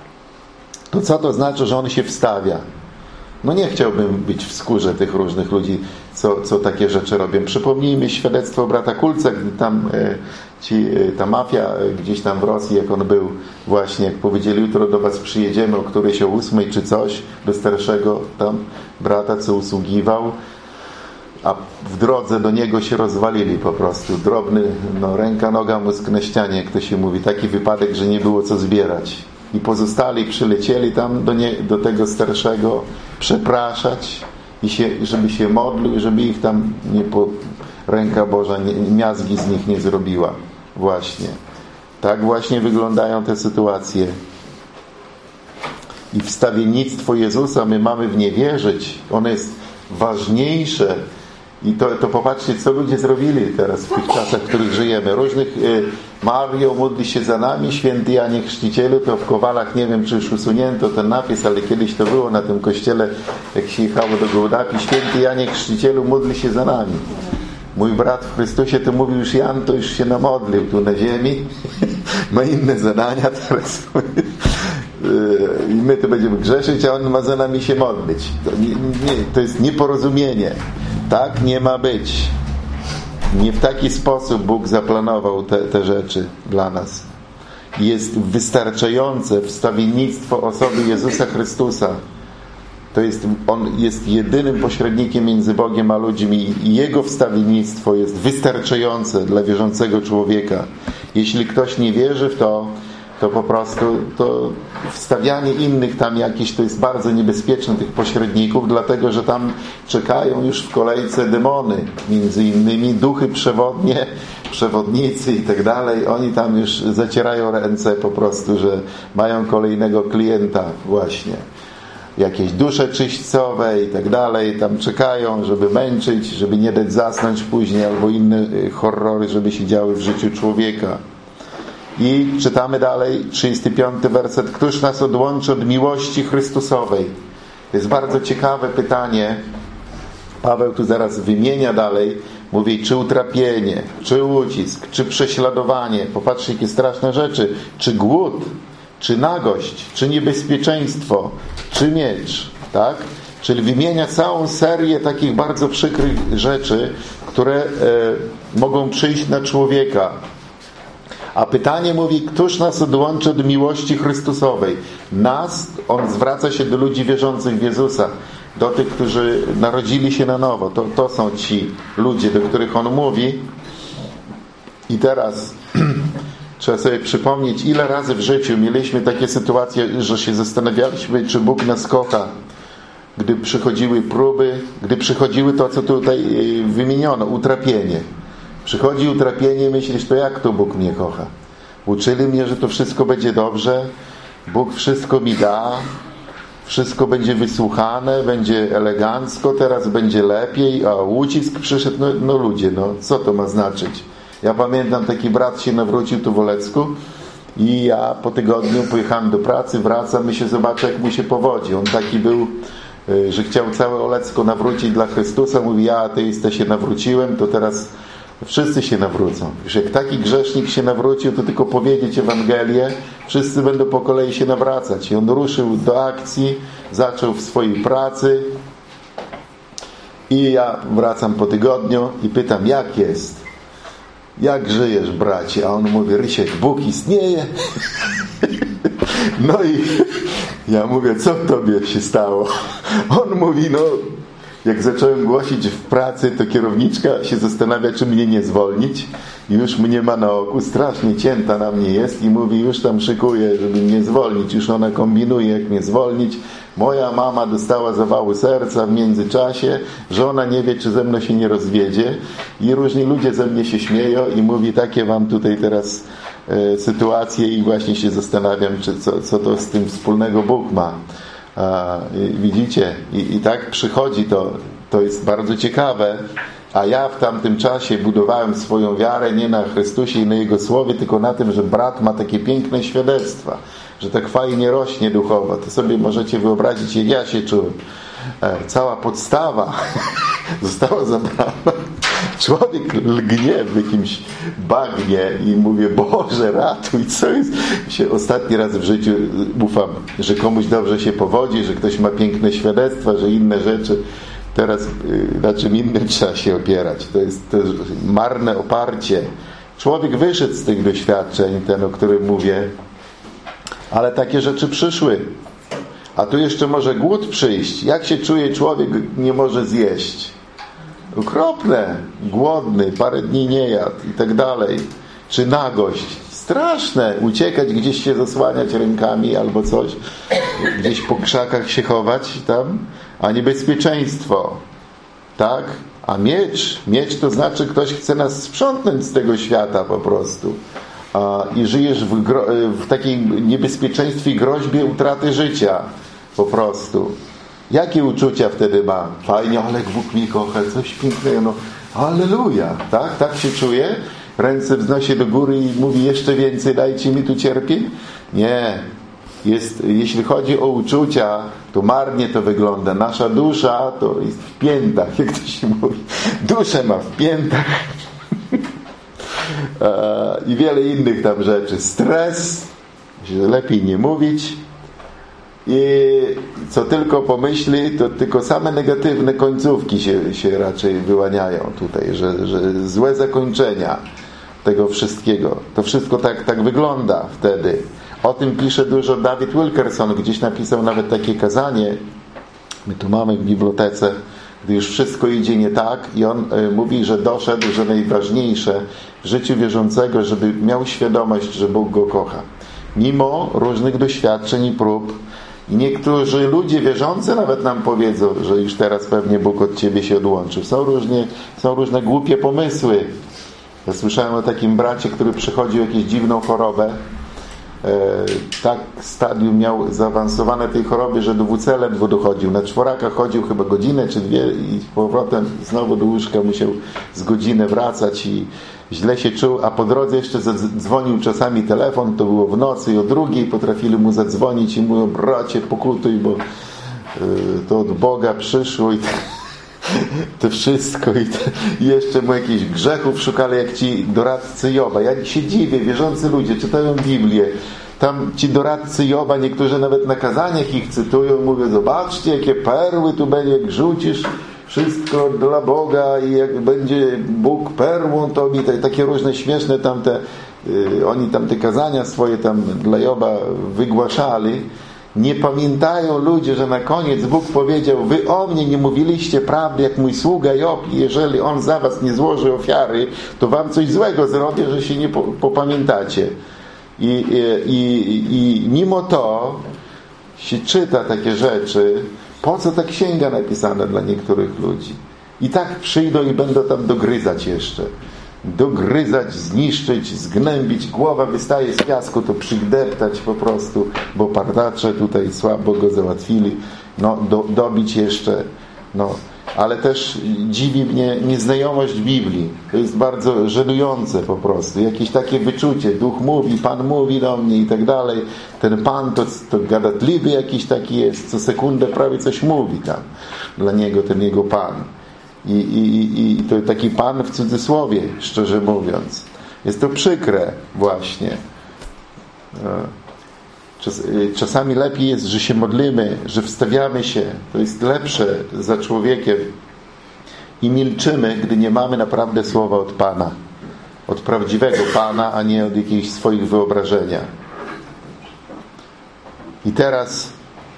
To co to znaczy, że On się wstawia? No nie chciałbym być w skórze tych różnych ludzi, co, co takie rzeczy robią. Przypomnijmy świadectwo brata Kulca, gdy tam e, ci, e, ta mafia e, gdzieś tam w Rosji, jak on był właśnie, jak powiedzieli, jutro do was przyjedziemy o którejś o ósmej czy coś, do starszego tam brata, co usługiwał, a w drodze do niego się rozwalili po prostu. Drobny, no ręka, noga, mózg na ścianie, jak to się mówi. Taki wypadek, że nie było co zbierać. I pozostali przylecieli tam do, nie, do tego starszego przepraszać i się, żeby się modlił, żeby ich tam nie po, ręka Boża nie, miazgi z nich nie zrobiła. Właśnie. Tak właśnie wyglądają te sytuacje. I wstawiennictwo Jezusa, my mamy w nie wierzyć. Ono jest ważniejsze. I to, to popatrzcie, co ludzie zrobili teraz w tych czasach, w których żyjemy. Różnych y, Mario, módli się za nami, święty Janie Chrzcicielu, to w Kowalach, nie wiem, czy już usunięto ten napis, ale kiedyś to było na tym kościele, jak się jechało do Gołdapi, święty Janie Chrzcicielu, módli się za nami. Mój brat w Chrystusie to mówił, już Jan to już się namodlił tu na ziemi, ma inne zadania teraz. I my to będziemy grzeszyć, a on ma za nami się modlić. To, nie, nie, to jest nieporozumienie. Tak nie ma być. Nie w taki sposób Bóg zaplanował te, te rzeczy dla nas. Jest wystarczające wstawiennictwo osoby Jezusa Chrystusa. To jest, On jest jedynym pośrednikiem między Bogiem a ludźmi i Jego wstawiennictwo jest wystarczające dla wierzącego człowieka. Jeśli ktoś nie wierzy w to, to po prostu to wstawianie innych tam jakichś to jest bardzo niebezpieczne, tych pośredników, dlatego że tam czekają już w kolejce demony, między innymi duchy przewodnie, przewodnicy i tak dalej. Oni tam już zacierają ręce po prostu, że mają kolejnego klienta właśnie. jakieś dusze czyśćcowe i tak dalej, tam czekają, żeby męczyć, żeby nie dać zasnąć później, albo inne horrory, żeby się działy w życiu człowieka. I czytamy dalej, trzydziesty piąty werset. Któż nas odłączy od miłości Chrystusowej? To jest bardzo ciekawe pytanie. Paweł tu zaraz wymienia dalej. Mówi, czy utrapienie, czy ucisk, czy prześladowanie. Popatrzcie, jakie straszne rzeczy. Czy głód, czy nagość, czy niebezpieczeństwo, czy miecz. Tak? Czyli wymienia całą serię takich bardzo przykrych rzeczy, które e, mogą przyjść na człowieka. A pytanie mówi, któż nas odłączy od miłości Chrystusowej? Nas, on zwraca się do ludzi wierzących w Jezusa, do tych, którzy narodzili się na nowo. To, to są ci ludzie, do których on mówi. I teraz trzeba sobie przypomnieć, ile razy w życiu mieliśmy takie sytuacje, że się zastanawialiśmy, czy Bóg nas kocha. Gdy przychodziły próby, gdy przychodziły to, co tutaj wymieniono, utrapienie. Przychodzi utrapienie, myślisz, to jak to Bóg mnie kocha? Uczyli mnie, że to wszystko będzie dobrze, Bóg wszystko mi da, wszystko będzie wysłuchane, będzie elegancko, teraz będzie lepiej, a ucisk przyszedł, no, no ludzie, no co to ma znaczyć? Ja pamiętam, taki brat się nawrócił tu w Olecku i ja po tygodniu pojechałem do pracy, wracam i się zobaczę, jak mu się powodzi. On taki był, że chciał całe Olecko nawrócić dla Chrystusa. Mówi, ja ateista się nawróciłem, to teraz wszyscy się nawrócą. Już jak taki grzesznik się nawrócił, to tylko powiedzieć Ewangelię, wszyscy będą po kolei się nawracać. I on ruszył do akcji, zaczął w swojej pracy i ja wracam po tygodniu i pytam, jak jest? Jak żyjesz, bracie? A on mówi, Rysiek, Bóg istnieje? No i ja mówię, co tobie się stało? On mówi, no jak zacząłem głosić w pracy, to kierowniczka się zastanawia, czy mnie nie zwolnić. I już mnie ma na oku, strasznie cięta na mnie jest i mówi, już tam szykuje, żeby mnie zwolnić. Już ona kombinuje, jak mnie zwolnić. Moja mama dostała zawału serca w międzyczasie, żona nie wie, czy ze mną się nie rozwiedzie. I różni ludzie ze mnie się śmieją i mówi, takie wam tutaj teraz e, sytuacje i właśnie się zastanawiam, czy co, co to z tym wspólnego Bóg ma. A, widzicie? I, I tak przychodzi to, to jest bardzo ciekawe, a ja w tamtym czasie budowałem swoją wiarę nie na Chrystusie i na Jego Słowie, tylko na tym, że brat ma takie piękne świadectwa, że tak fajnie rośnie duchowo. To sobie możecie wyobrazić, jak ja się czułem. E, cała podstawa została zabrana. Człowiek lgnie w jakimś bagnie i mówię, Boże, ratuj, co jest? Się ostatni raz w życiu ufam, że komuś dobrze się powodzi, że ktoś ma piękne świadectwa, że inne rzeczy. Teraz na czym innym trzeba się opierać. To jest, to jest marne oparcie. Człowiek wyszedł z tych doświadczeń, ten, o którym mówię, ale takie rzeczy przyszły. A tu jeszcze może głód przyjść. Jak się czuje człowiek, nie może zjeść? Okropne, głodny, parę dni nie jadł i tak dalej. Czy nagość. Straszne. Uciekać, gdzieś się zasłaniać rękami albo coś. Gdzieś po krzakach się chować tam. A niebezpieczeństwo. Tak? A miecz. Miecz to znaczy, ktoś chce nas sprzątnąć z tego świata po prostu. A, I żyjesz w, gro, w takim niebezpieczeństwie i groźbie utraty życia. Po prostu. Jakie uczucia wtedy mam? Fajnie, ale Bóg mnie kocha, coś pięknego. No, halleluja, tak? Tak się czuję? Ręce wznosi do góry i mówi, jeszcze więcej, dajcie mi tu cierpień? Nie. Jest, jeśli chodzi o uczucia, to marnie to wygląda. Nasza dusza to jest w piętach, jak to się mówi. Duszę ma w piętach. I wiele innych tam rzeczy. Stres, lepiej nie mówić. I co tylko pomyśli, to tylko same negatywne końcówki się, się raczej wyłaniają tutaj, że, że złe zakończenia tego wszystkiego. To wszystko tak, tak wygląda wtedy. O tym pisze dużo David Wilkerson, gdzieś napisał nawet takie kazanie, my tu mamy w bibliotece, gdy już wszystko idzie nie tak i on y, mówi, że doszedł, że najważniejsze w życiu wierzącego, żeby miał świadomość, że Bóg go kocha. Mimo różnych doświadczeń i prób. I niektórzy ludzie wierzący nawet nam powiedzą, że już teraz pewnie Bóg od ciebie się odłączył. Są, różnie, są różne głupie pomysły. Ja słyszałem o takim bracie, który przechodził jakąś dziwną chorobę tak stadium miał zaawansowane tej choroby, że do W C ledwo dochodził. Na czworaka chodził chyba godzinę czy dwie i z powrotem znowu do łóżka musiał z godzinę wracać i źle się czuł, a po drodze jeszcze dzwonił czasami telefon, to było w nocy i o drugiej potrafili mu zadzwonić i mówią: bracie, pokutuj, bo to od Boga przyszło i to wszystko i, to, i jeszcze mu jakichś grzechów szukali, jak ci doradcy Joba. Ja się dziwię, wierzący ludzie czytają Biblię, tam ci doradcy Joba, niektórzy nawet na kazaniach ich cytują, mówią: zobaczcie, jakie perły tu będzie, jak rzucisz wszystko dla Boga i jak będzie Bóg perłą, to mi te, takie różne śmieszne tamte yy, oni tam te kazania swoje tam dla Joba wygłaszali. Nie pamiętają ludzie, że na koniec Bóg powiedział: wy o mnie nie mówiliście prawdy, jak mój sługa Job, i jeżeli on za was nie złoży ofiary, to wam coś złego zrobię, że się nie popamiętacie. I, i, i, i mimo to się czyta takie rzeczy. Po co ta księga napisana dla niektórych ludzi? I tak przyjdą i będą tam dogryzać jeszcze. Dogryzać, zniszczyć, zgnębić, głowa wystaje z piasku, to przydeptać po prostu, bo partacze tutaj słabo go załatwili, no do, dobić jeszcze, no. Ale też dziwi mnie nieznajomość Biblii. To jest bardzo żenujące po prostu. Jakieś takie wyczucie. Duch mówi, Pan mówi do mnie i tak dalej. Ten Pan to, to gadatliwy jakiś taki jest. Co sekundę prawie coś mówi tam. Dla niego ten jego Pan. I, i, i to taki Pan w cudzysłowie, szczerze mówiąc. Jest to przykre właśnie. Czas, czasami lepiej jest, że się modlimy, że wstawiamy się. To jest lepsze za człowiekiem. I milczymy, gdy nie mamy naprawdę słowa od Pana. Od prawdziwego Pana, a nie od jakichś swoich wyobrażenia. I teraz,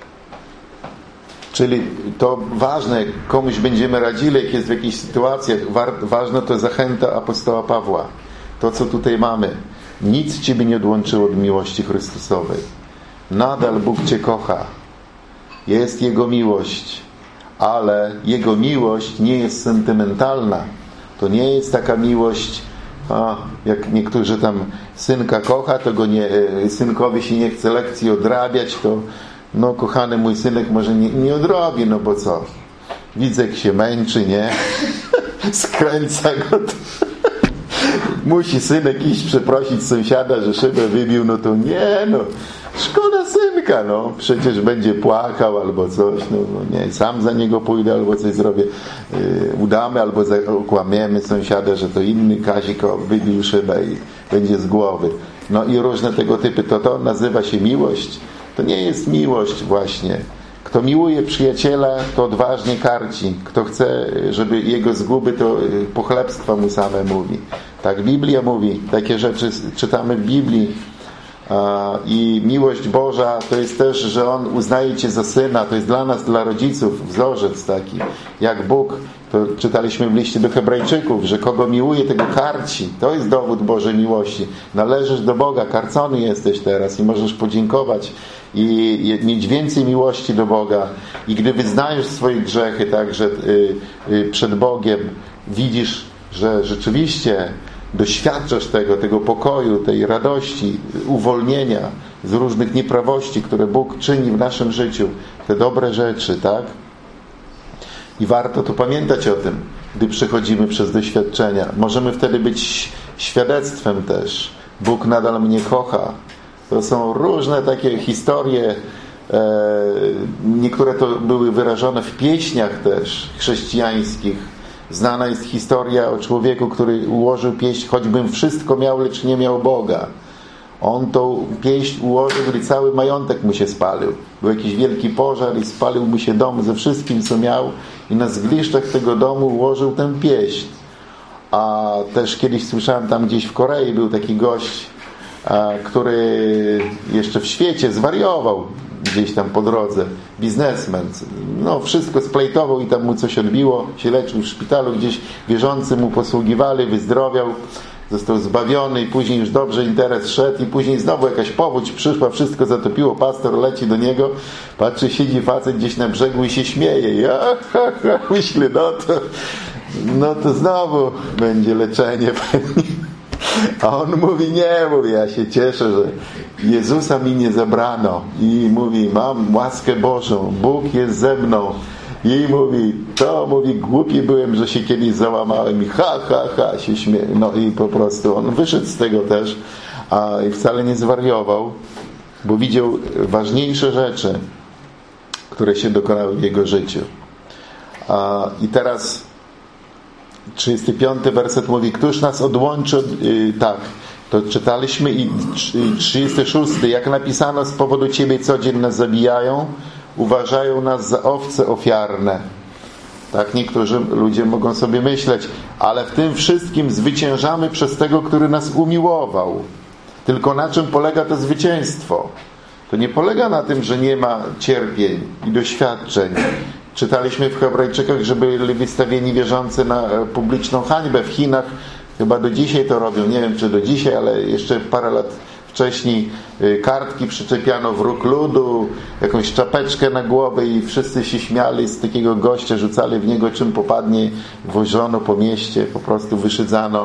czyli to ważne, komuś będziemy radzili, jak jest w jakichś sytuacjach, ważne to zachęta apostoła Pawła. To, co tutaj mamy. Nic Ciebie nie odłączyło od miłości Chrystusowej. Nadal Bóg Cię kocha. Jest Jego miłość. Ale Jego miłość nie jest sentymentalna. To nie jest taka miłość, a, jak niektórzy tam synka kocha, to go nie, synkowi się nie chce lekcji odrabiać, to no kochany mój synek może nie, nie odrobi, no bo co? Widzę, jak się męczy, nie? Skręca go to. Musi synek iść przeprosić sąsiada, że szybę wybił, no to nie, no szkoda synka, no przecież będzie płakał albo coś, no, no nie, sam za niego pójdę albo coś zrobię, yy, udamy albo okłamiemy sąsiada, że to inny Kazik wybił szybę i będzie z głowy. No i różne tego typy, to to nazywa się miłość. To nie jest miłość właśnie. Kto miłuje przyjaciela, to odważnie karci. Kto chce, żeby jego zguby, to pochlebstwa mu same mówi. Tak Biblia mówi. Takie rzeczy czytamy w Biblii. I miłość Boża to jest też, że On uznaje Cię za syna. To jest dla nas, dla rodziców wzorzec taki. Jak Bóg, to czytaliśmy w liście do Hebrajczyków, że kogo miłuje, tego karci. To jest dowód Bożej miłości. Należysz do Boga, karcony jesteś teraz i możesz podziękować i mieć więcej miłości do Boga. I gdy wyznajesz swoje grzechy, tak, że y, y, przed Bogiem widzisz, że rzeczywiście doświadczasz tego, tego pokoju, tej radości, uwolnienia z różnych nieprawości, które Bóg czyni w naszym życiu, te dobre rzeczy, tak? I warto tu pamiętać o tym, gdy przechodzimy przez doświadczenia. Możemy wtedy być świadectwem też. Bóg nadal mnie kocha. To są różne takie historie, e, niektóre to były wyrażone w pieśniach też chrześcijańskich. Znana jest historia o człowieku, który ułożył pieśń: choćbym wszystko miał, lecz nie miał Boga. On tą pieśń ułożył, gdy cały majątek mu się spalił. Był jakiś wielki pożar i spalił mu się dom ze wszystkim, co miał, i na zgliszczach tego domu ułożył tę pieśń. A też kiedyś słyszałem, tam gdzieś w Korei był taki gość, który jeszcze w świecie zwariował gdzieś tam po drodze, biznesmen, no wszystko splejtował i tam mu coś odbiło, się leczył w szpitalu, gdzieś wierzący mu posługiwali, wyzdrowiał, został zbawiony i później już dobrze interes szedł i później znowu jakaś powódź przyszła, wszystko zatopiło, pastor leci do niego, patrzy, siedzi facet gdzieś na brzegu i się śmieje i aha, myślę, no to no to znowu będzie leczenie pewnie. A on mówi: nie, mówi, ja się cieszę, że Jezusa mi nie zabrano. I mówi, mam łaskę Bożą, Bóg jest ze mną. I mówi, to mówi, głupi byłem, że się kiedyś załamałem i ha, ha, ha, się śmieje. No i po prostu on wyszedł z tego też, a i wcale nie zwariował, bo widział ważniejsze rzeczy, które się dokonały w jego życiu. A, I teraz trzydziesty piąty werset mówi, któż nas odłączy od, yy, tak, to czytaliśmy i trzydziesty szósty, jak napisano, z powodu Ciebie codziennie nas zabijają, uważają nas za owce ofiarne. Tak niektórzy ludzie mogą sobie myśleć, ale w tym wszystkim zwyciężamy przez tego, który nas umiłował. Tylko na czym polega to zwycięstwo? To nie polega na tym, że nie ma cierpień i doświadczeń. Czytaliśmy w Hebrajczykach, że byli wystawieni wierzący na publiczną hańbę. W Chinach chyba do dzisiaj to robią. Nie wiem, czy do dzisiaj, ale jeszcze parę lat wcześniej kartki przyczepiano w róg ludu, jakąś czapeczkę na głowę i wszyscy się śmiali z takiego gościa, rzucali w niego czym popadnie, wożono po mieście, po prostu wyszydzano.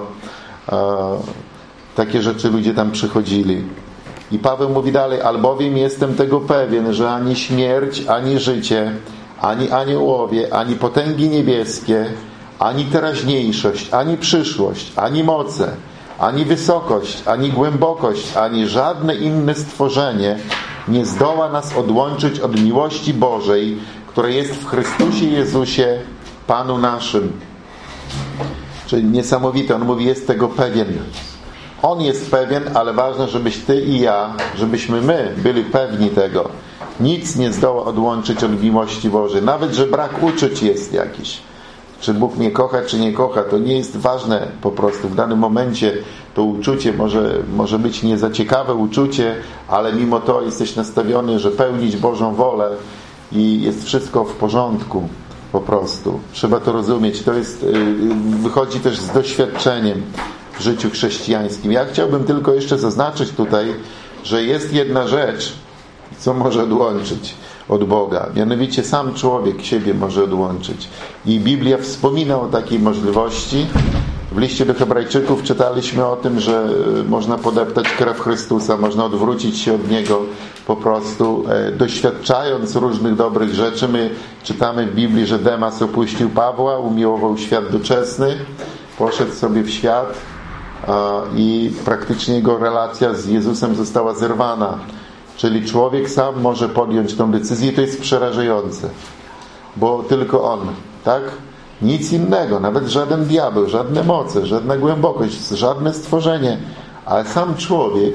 Takie rzeczy ludzie tam przychodzili. I Paweł mówi dalej, albowiem jestem tego pewien, że ani śmierć, ani życie, ani aniołowie, ani potęgi niebieskie, ani teraźniejszość, ani przyszłość, ani moce, ani wysokość, ani głębokość, ani żadne inne stworzenie nie zdoła nas odłączyć od miłości Bożej, która jest w Chrystusie Jezusie, Panu naszym. Czyli niesamowite, on mówi, jest tego pewien. On jest pewien, ale ważne, żebyś ty i ja, żebyśmy my byli pewni tego. Nic nie zdoła odłączyć od miłości Bożej. Nawet, że brak uczuć jest jakiś. Czy Bóg mnie kocha, czy nie kocha, to nie jest ważne po prostu. W danym momencie to uczucie może, może być nie za ciekawe uczucie, ale mimo to jesteś nastawiony, że pełnić Bożą wolę i jest wszystko w porządku po prostu. Trzeba to rozumieć. To jest, wychodzi też z doświadczeniem w życiu chrześcijańskim. Ja chciałbym tylko jeszcze zaznaczyć tutaj, że jest jedna rzecz, co może odłączyć od Boga. Mianowicie sam człowiek siebie może odłączyć. I Biblia wspomina o takiej możliwości. W liście do Hebrajczyków czytaliśmy o tym, że można podeptać krew Chrystusa, można odwrócić się od Niego po prostu, doświadczając różnych dobrych rzeczy. My czytamy w Biblii, że Demas opuścił Pawła, umiłował świat doczesny, poszedł sobie w świat i praktycznie jego relacja z Jezusem została zerwana. Czyli człowiek sam może podjąć tę decyzję. To jest przerażające, bo tylko on, tak? Nic innego, nawet żaden diabeł, żadne moce, żadna głębokość, żadne stworzenie, ale sam człowiek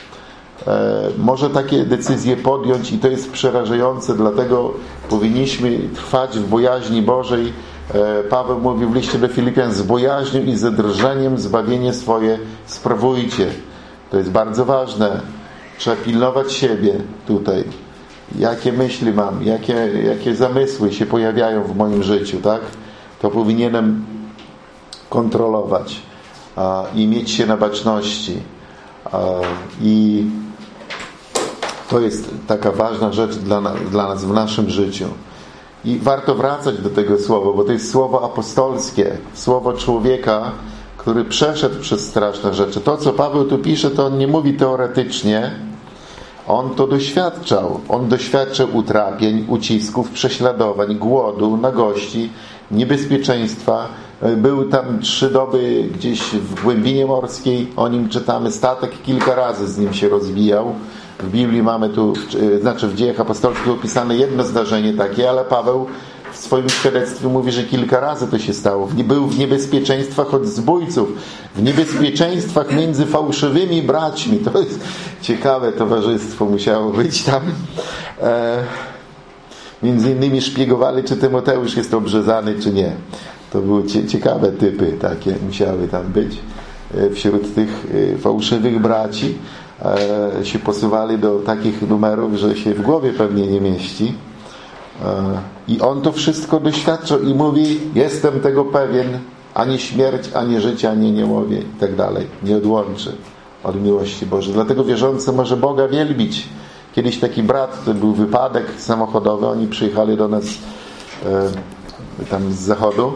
e, może takie decyzje podjąć i to jest przerażające, dlatego powinniśmy trwać w bojaźni Bożej. e, Paweł mówi w liście do Filipian, z bojaźnią i ze drżeniem zbawienie swoje sprawujcie. To jest bardzo ważne. Trzeba pilnować siebie tutaj. Jakie myśli mam, jakie, jakie zamysły się pojawiają w moim życiu, tak? To powinienem kontrolować a, i mieć się na baczności. A, I to jest taka ważna rzecz dla, na, dla nas w naszym życiu. I warto wracać do tego słowa, bo to jest słowo apostolskie, słowo człowieka, który przeszedł przez straszne rzeczy. To, co Paweł tu pisze, to on nie mówi teoretycznie. On to doświadczał. On doświadczał utrapień, ucisków, prześladowań, głodu, nagości, niebezpieczeństwa. Był tam trzy doby gdzieś w głębinie morskiej. O nim czytamy. Statek kilka razy z nim się rozbijał. W Biblii mamy tu, znaczy w Dziejach Apostolskich opisane jedno zdarzenie takie, ale Paweł w swoim świadectwie mówi, że kilka razy to się stało. Był w niebezpieczeństwach od zbójców, w niebezpieczeństwach między fałszywymi braćmi. To jest ciekawe towarzystwo musiało być tam. E, między innymi szpiegowali, czy Tymoteusz jest obrzezany, czy nie. To były cie, ciekawe typy takie musiały tam być. E, wśród tych e, fałszywych braci e, się posuwali do takich numerów, że się w głowie pewnie nie mieści. I on to wszystko doświadczał i mówi, jestem tego pewien, ani śmierć, ani życie, ani aniołowie i tak dalej nie odłączy od miłości Bożej. Dlatego wierzący może Boga wielbić. Kiedyś taki brat, to był wypadek samochodowy, oni przyjechali do nas e, tam z zachodu,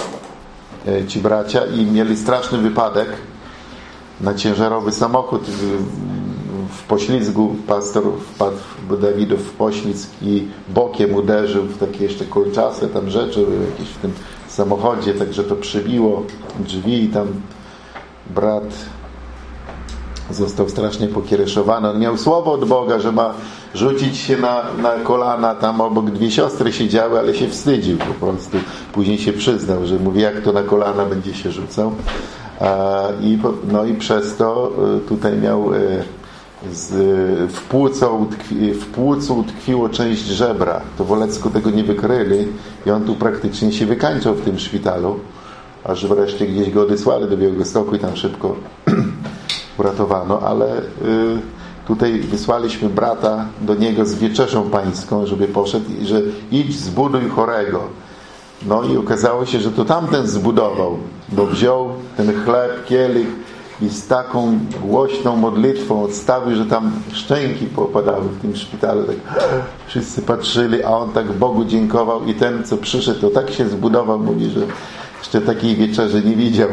e, ci bracia, i mieli straszny wypadek na ciężarowy samochód. w poślizgu pastor wpadł Dawidów w poślizg i bokiem uderzył w takie jeszcze kolczasy tam rzeczy były jakieś w tym samochodzie, także to przybiło drzwi i tam brat został strasznie pokiereszowany. On miał słowo od Boga, że ma rzucić się na, na kolana, tam obok dwie siostry siedziały, ale się wstydził po prostu. Później się przyznał, że mówi, jak to na kolana będzie się rzucał. I, no i przez to tutaj miał z, w, płucu utkwi, w płucu utkwiło część żebra. To w Olecku tego nie wykryli i on tu praktycznie się wykańczał w tym szpitalu, aż wreszcie gdzieś go odesłali do Białegostoku i tam szybko uratowano, ale y, tutaj wysłaliśmy brata do niego z wieczerzą pańską, żeby poszedł i że idź zbuduj chorego. No i okazało się, że to tamten zbudował, bo wziął ten chleb, kielich i z taką głośną modlitwą odstawił, że tam szczęki popadały w tym szpitalu. Tak wszyscy patrzyli, a on tak Bogu dziękował i ten, co przyszedł, to tak się zbudował, mówi, że jeszcze takiej wieczerzy nie widział.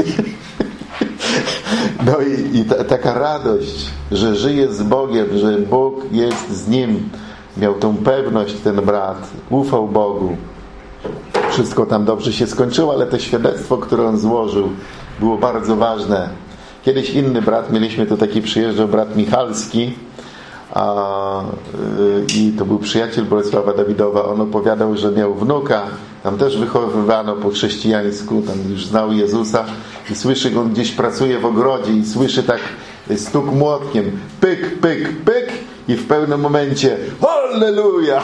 No i, i ta, taka radość, że żyje z Bogiem, że Bóg jest z nim. Miał tą pewność ten brat, ufał Bogu. Wszystko tam dobrze się skończyło, ale to świadectwo, które on złożył, było bardzo ważne. Kiedyś inny brat, mieliśmy tu taki przyjeżdżał brat Michalski, a, yy, i to był przyjaciel Bolesława Dawidowa. On opowiadał, że miał wnuka, tam też wychowywano po chrześcijańsku, tam już znał Jezusa i słyszy, on gdzieś pracuje w ogrodzie i słyszy tak stuk młotkiem, pyk, pyk, pyk i w pewnym momencie halleluja!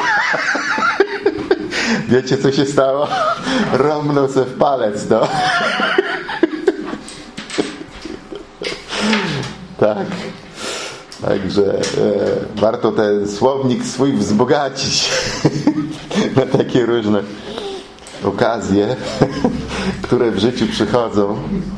Wiecie, co się stało? Rąbnął se w palec, no. Tak. Także e, warto ten słownik swój wzbogacić na takie różne okazje, które w życiu przychodzą.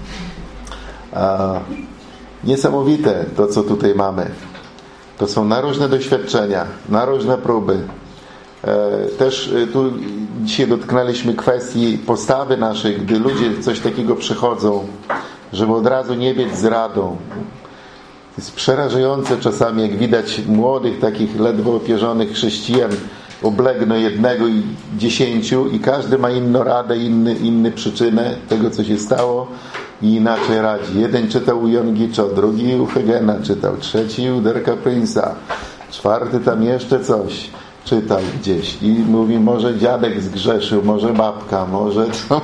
A, niesamowite to, co tutaj mamy. To są na różne doświadczenia, na różne próby. E, też e, tu dzisiaj dotknęliśmy kwestii postawy naszej, gdy ludzie coś takiego przechodzą, żeby od razu nie być zradą. Jest przerażające czasami, jak widać młodych, takich ledwo opierzonych chrześcijan oblegno jednego i dziesięciu i każdy ma inną radę, inny, inny przyczynę tego, co się stało i inaczej radzi. Jeden czytał u Jongiczo, drugi u Hegena czytał, trzeci u Derka Prince'a, czwarty tam jeszcze coś czytał gdzieś i mówi, może dziadek zgrzeszył, może babka, może to...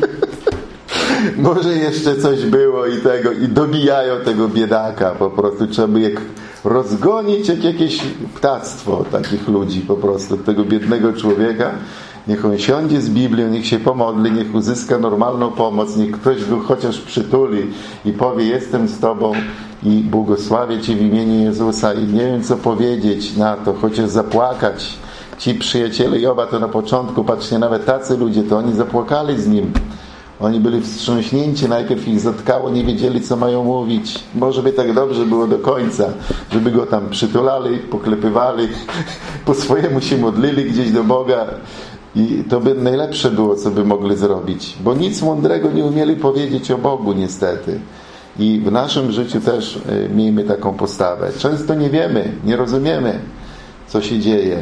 może jeszcze coś było i tego i dobijają tego biedaka po prostu, trzeba by jak rozgonić jak jakieś ptactwo takich ludzi po prostu, tego biednego człowieka. Niech on siądzie z Biblią, niech się pomodli, niech uzyska normalną pomoc, niech ktoś go chociaż przytuli i powie, jestem z Tobą i błogosławię Cię w imieniu Jezusa i nie wiem co powiedzieć na to, chociaż zapłakać. Ci przyjaciele Joba to na początku, patrzcie, nawet tacy ludzie, to oni zapłakali z nim. Oni byli wstrząśnięci, najpierw ich zatkało, nie wiedzieli, co mają mówić. Może by tak dobrze było do końca, żeby go tam przytulali, poklepywali, po swojemu się modlili gdzieś do Boga i to by najlepsze było, co by mogli zrobić. Bo nic mądrego nie umieli powiedzieć o Bogu niestety. I w naszym życiu też miejmy taką postawę. Często nie wiemy, nie rozumiemy, co się dzieje.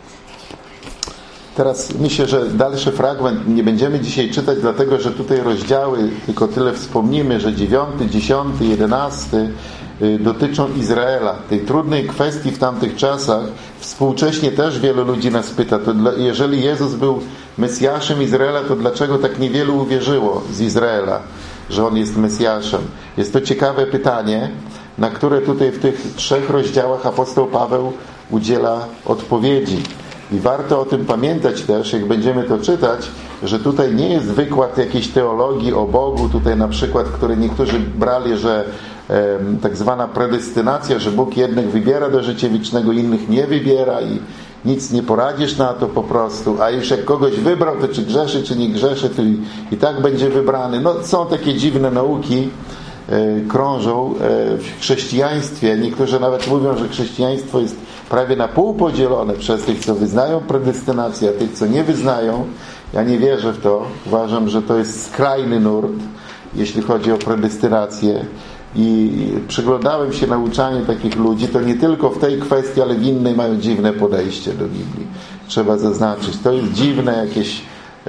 Teraz myślę, że dalszy fragment nie będziemy dzisiaj czytać, dlatego że tutaj rozdziały, tylko tyle wspomnimy, że dziewiąty, dziesiąty, jedenasty dotyczą Izraela. Tej trudnej kwestii w tamtych czasach. Współcześnie też wielu ludzi nas pyta, to dla, jeżeli Jezus był Mesjaszem Izraela, to dlaczego tak niewielu uwierzyło z Izraela, że On jest Mesjaszem? Jest to ciekawe pytanie, na które tutaj w tych trzech rozdziałach apostoł Paweł udziela odpowiedzi. I warto o tym pamiętać też, jak będziemy to czytać, że tutaj nie jest wykład jakiejś teologii o Bogu, tutaj na przykład, który niektórzy brali, że e, tak zwana predestynacja, że Bóg jednych wybiera do życia wiecznego, innych nie wybiera i nic nie poradzisz na to po prostu, a już jak kogoś wybrał, to czy grzeszy, czy nie grzeszy, to i, i tak będzie wybrany. No są takie dziwne nauki, e, krążą e, w chrześcijaństwie. Niektórzy nawet mówią, że chrześcijaństwo jest prawie na pół podzielone przez tych, co wyznają predestynację, a tych, co nie wyznają. Ja nie wierzę w to. Uważam, że to jest skrajny nurt, jeśli chodzi o predestynację. i przyglądałem się nauczaniu takich ludzi, to nie tylko w tej kwestii, ale w innej mają dziwne podejście do Biblii. Trzeba zaznaczyć. To jest dziwne jakieś,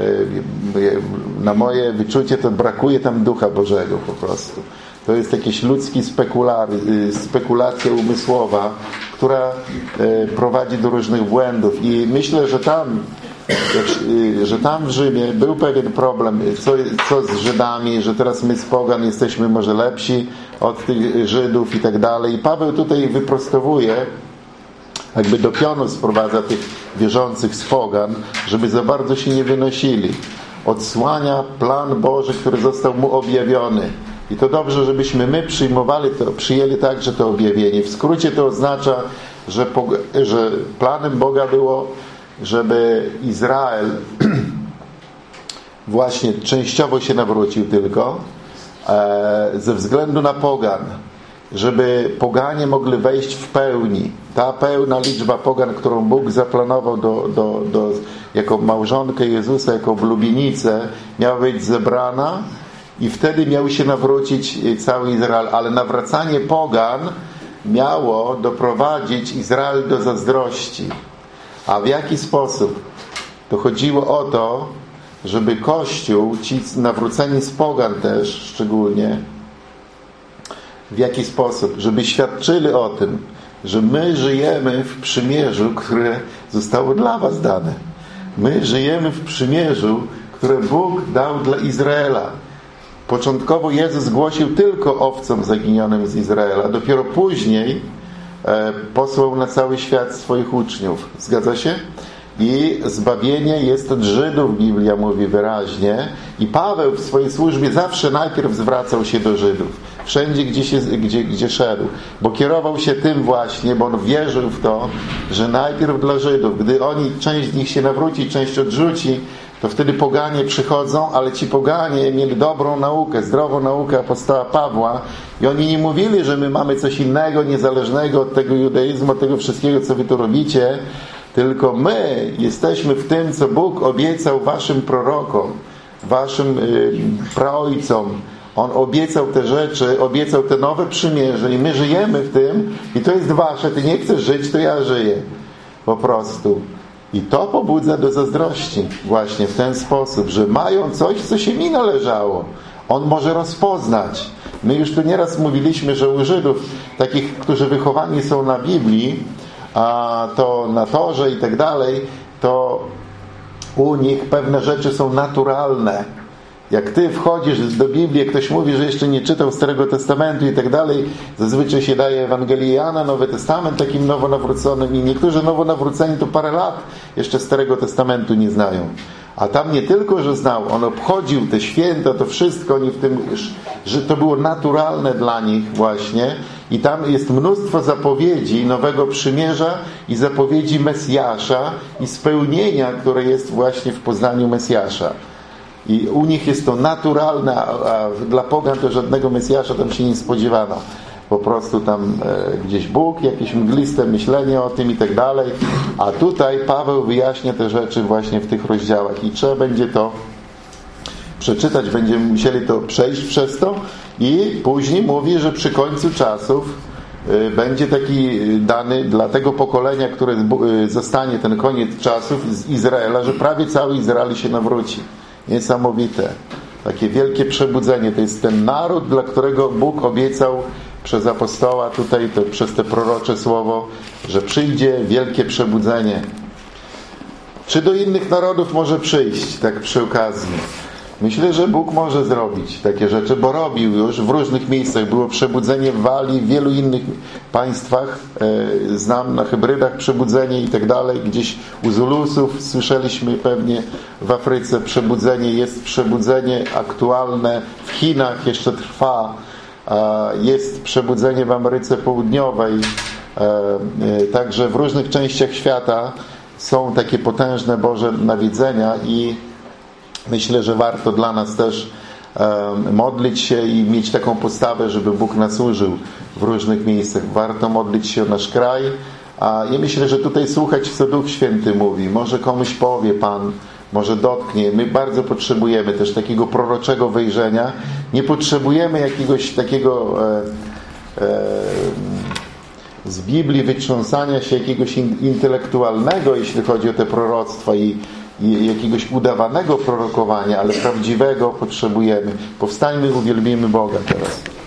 na moje wyczucie, to brakuje tam Ducha Bożego po prostu. To jest jakiś ludzki spekulacja umysłowa, która prowadzi do różnych błędów. I myślę, że tam że tam w Rzymie był pewien problem, co, co z Żydami, że teraz my z pogan jesteśmy może lepsi od tych Żydów i tak dalej. I Paweł tutaj wyprostowuje, jakby do pionu sprowadza tych wierzących z pogan, żeby za bardzo się nie wynosili. Odsłania plan Boży, który został mu objawiony. I to dobrze, żebyśmy my przyjmowali to, przyjęli także to objawienie. W skrócie to oznacza, że, że planem Boga było, żeby Izrael właśnie częściowo się nawrócił tylko e, ze względu na pogan, żeby poganie mogli wejść w pełni. Ta pełna liczba pogan, którą Bóg zaplanował do, do, do, jako małżonkę Jezusa, jako blubienicę, miała być zebrana i wtedy miał się nawrócić cały Izrael. Ale nawracanie pogan miało doprowadzić Izrael do zazdrości. A w jaki sposób? To chodziło o to, żeby Kościół, ci nawróceni z pogan też szczególnie, w jaki sposób? Żeby świadczyli o tym, że my żyjemy w przymierzu, które zostało dla was dane. My żyjemy w przymierzu, które Bóg dał dla Izraela. Początkowo Jezus głosił tylko owcom zaginionym z Izraela. Dopiero później e, posłał na cały świat swoich uczniów. Zgadza się? I zbawienie jest od Żydów, Biblia mówi wyraźnie. I Paweł w swojej służbie zawsze najpierw zwracał się do Żydów. Wszędzie, gdzie, się, gdzie, gdzie szedł. Bo kierował się tym właśnie, bo on wierzył w to, że najpierw dla Żydów. Gdy oni, część z nich się nawróci, część odrzuci, to wtedy poganie przychodzą, ale ci poganie mieli dobrą naukę, zdrową naukę apostoła Pawła i oni nie mówili, że my mamy coś innego, niezależnego od tego judaizmu, od tego wszystkiego, co wy tu robicie, tylko my jesteśmy w tym, co Bóg obiecał waszym prorokom, waszym y, praojcom. On obiecał te rzeczy, obiecał te nowe przymierze i my żyjemy w tym i to jest wasze. Ty nie chcesz żyć, to ja żyję. Po prostu. I to pobudza do zazdrości właśnie w ten sposób, że mają coś, co się mi należało. On może rozpoznać. My już tu nieraz mówiliśmy, że u Żydów, takich, którzy wychowani są na Biblii, a to na Torze i tak dalej, to u nich pewne rzeczy są naturalne. Jak ty wchodzisz do Biblii, ktoś mówi, że jeszcze nie czytał Starego Testamentu i tak dalej, zazwyczaj się daje Ewangelię Jana, Nowy Testament takim nowonawróconym i niektórzy nowonawróceni to parę lat jeszcze Starego Testamentu nie znają. A tam nie tylko, że znał, on obchodził te święta, to wszystko, oni w tym, że to było naturalne dla nich właśnie i tam jest mnóstwo zapowiedzi Nowego Przymierza i zapowiedzi Mesjasza i spełnienia, które jest właśnie w poznaniu Mesjasza. I u nich jest to naturalne, a dla pogan to żadnego Mesjasza tam się nie spodziewano. Po prostu tam e, gdzieś Bóg, jakieś mgliste myślenie o tym i tak dalej. A tutaj Paweł wyjaśnia te rzeczy właśnie w tych rozdziałach i trzeba będzie to przeczytać, będziemy musieli to przejść przez to i później mówi, że przy końcu czasów e, będzie taki dany dla tego pokolenia, które e, zostanie ten koniec czasów z Izraela, że prawie cały Izrael się nawróci. Niesamowite. Takie wielkie przebudzenie. To jest ten naród, dla którego Bóg obiecał przez apostoła tutaj, to, przez te prorocze słowo, że przyjdzie wielkie przebudzenie. Czy do innych narodów może przyjść, tak przy okazji? Myślę, że Bóg może zrobić takie rzeczy, bo robił już w różnych miejscach. Było przebudzenie w Walii, w wielu innych państwach. E, znam na Hebrydach przebudzenie i tak dalej. Gdzieś u Zulusów słyszeliśmy pewnie w Afryce przebudzenie. Jest przebudzenie aktualne. W Chinach jeszcze trwa. E, jest przebudzenie w Ameryce Południowej. E, e, także w różnych częściach świata są takie potężne Boże nawiedzenia i myślę, że warto dla nas też um, modlić się i mieć taką postawę, żeby Bóg nas użył w różnych miejscach. Warto modlić się o nasz kraj. A ja myślę, że tutaj słuchać, co Duch Święty mówi. Może komuś powie Pan, może dotknie. My bardzo potrzebujemy też takiego proroczego wejrzenia. Nie potrzebujemy jakiegoś takiego e, e, z Biblii wytrząsania się jakiegoś intelektualnego, jeśli chodzi o te proroctwa i, i jakiegoś udawanego prorokowania, ale prawdziwego potrzebujemy. Powstańmy, uwielbimy Boga teraz.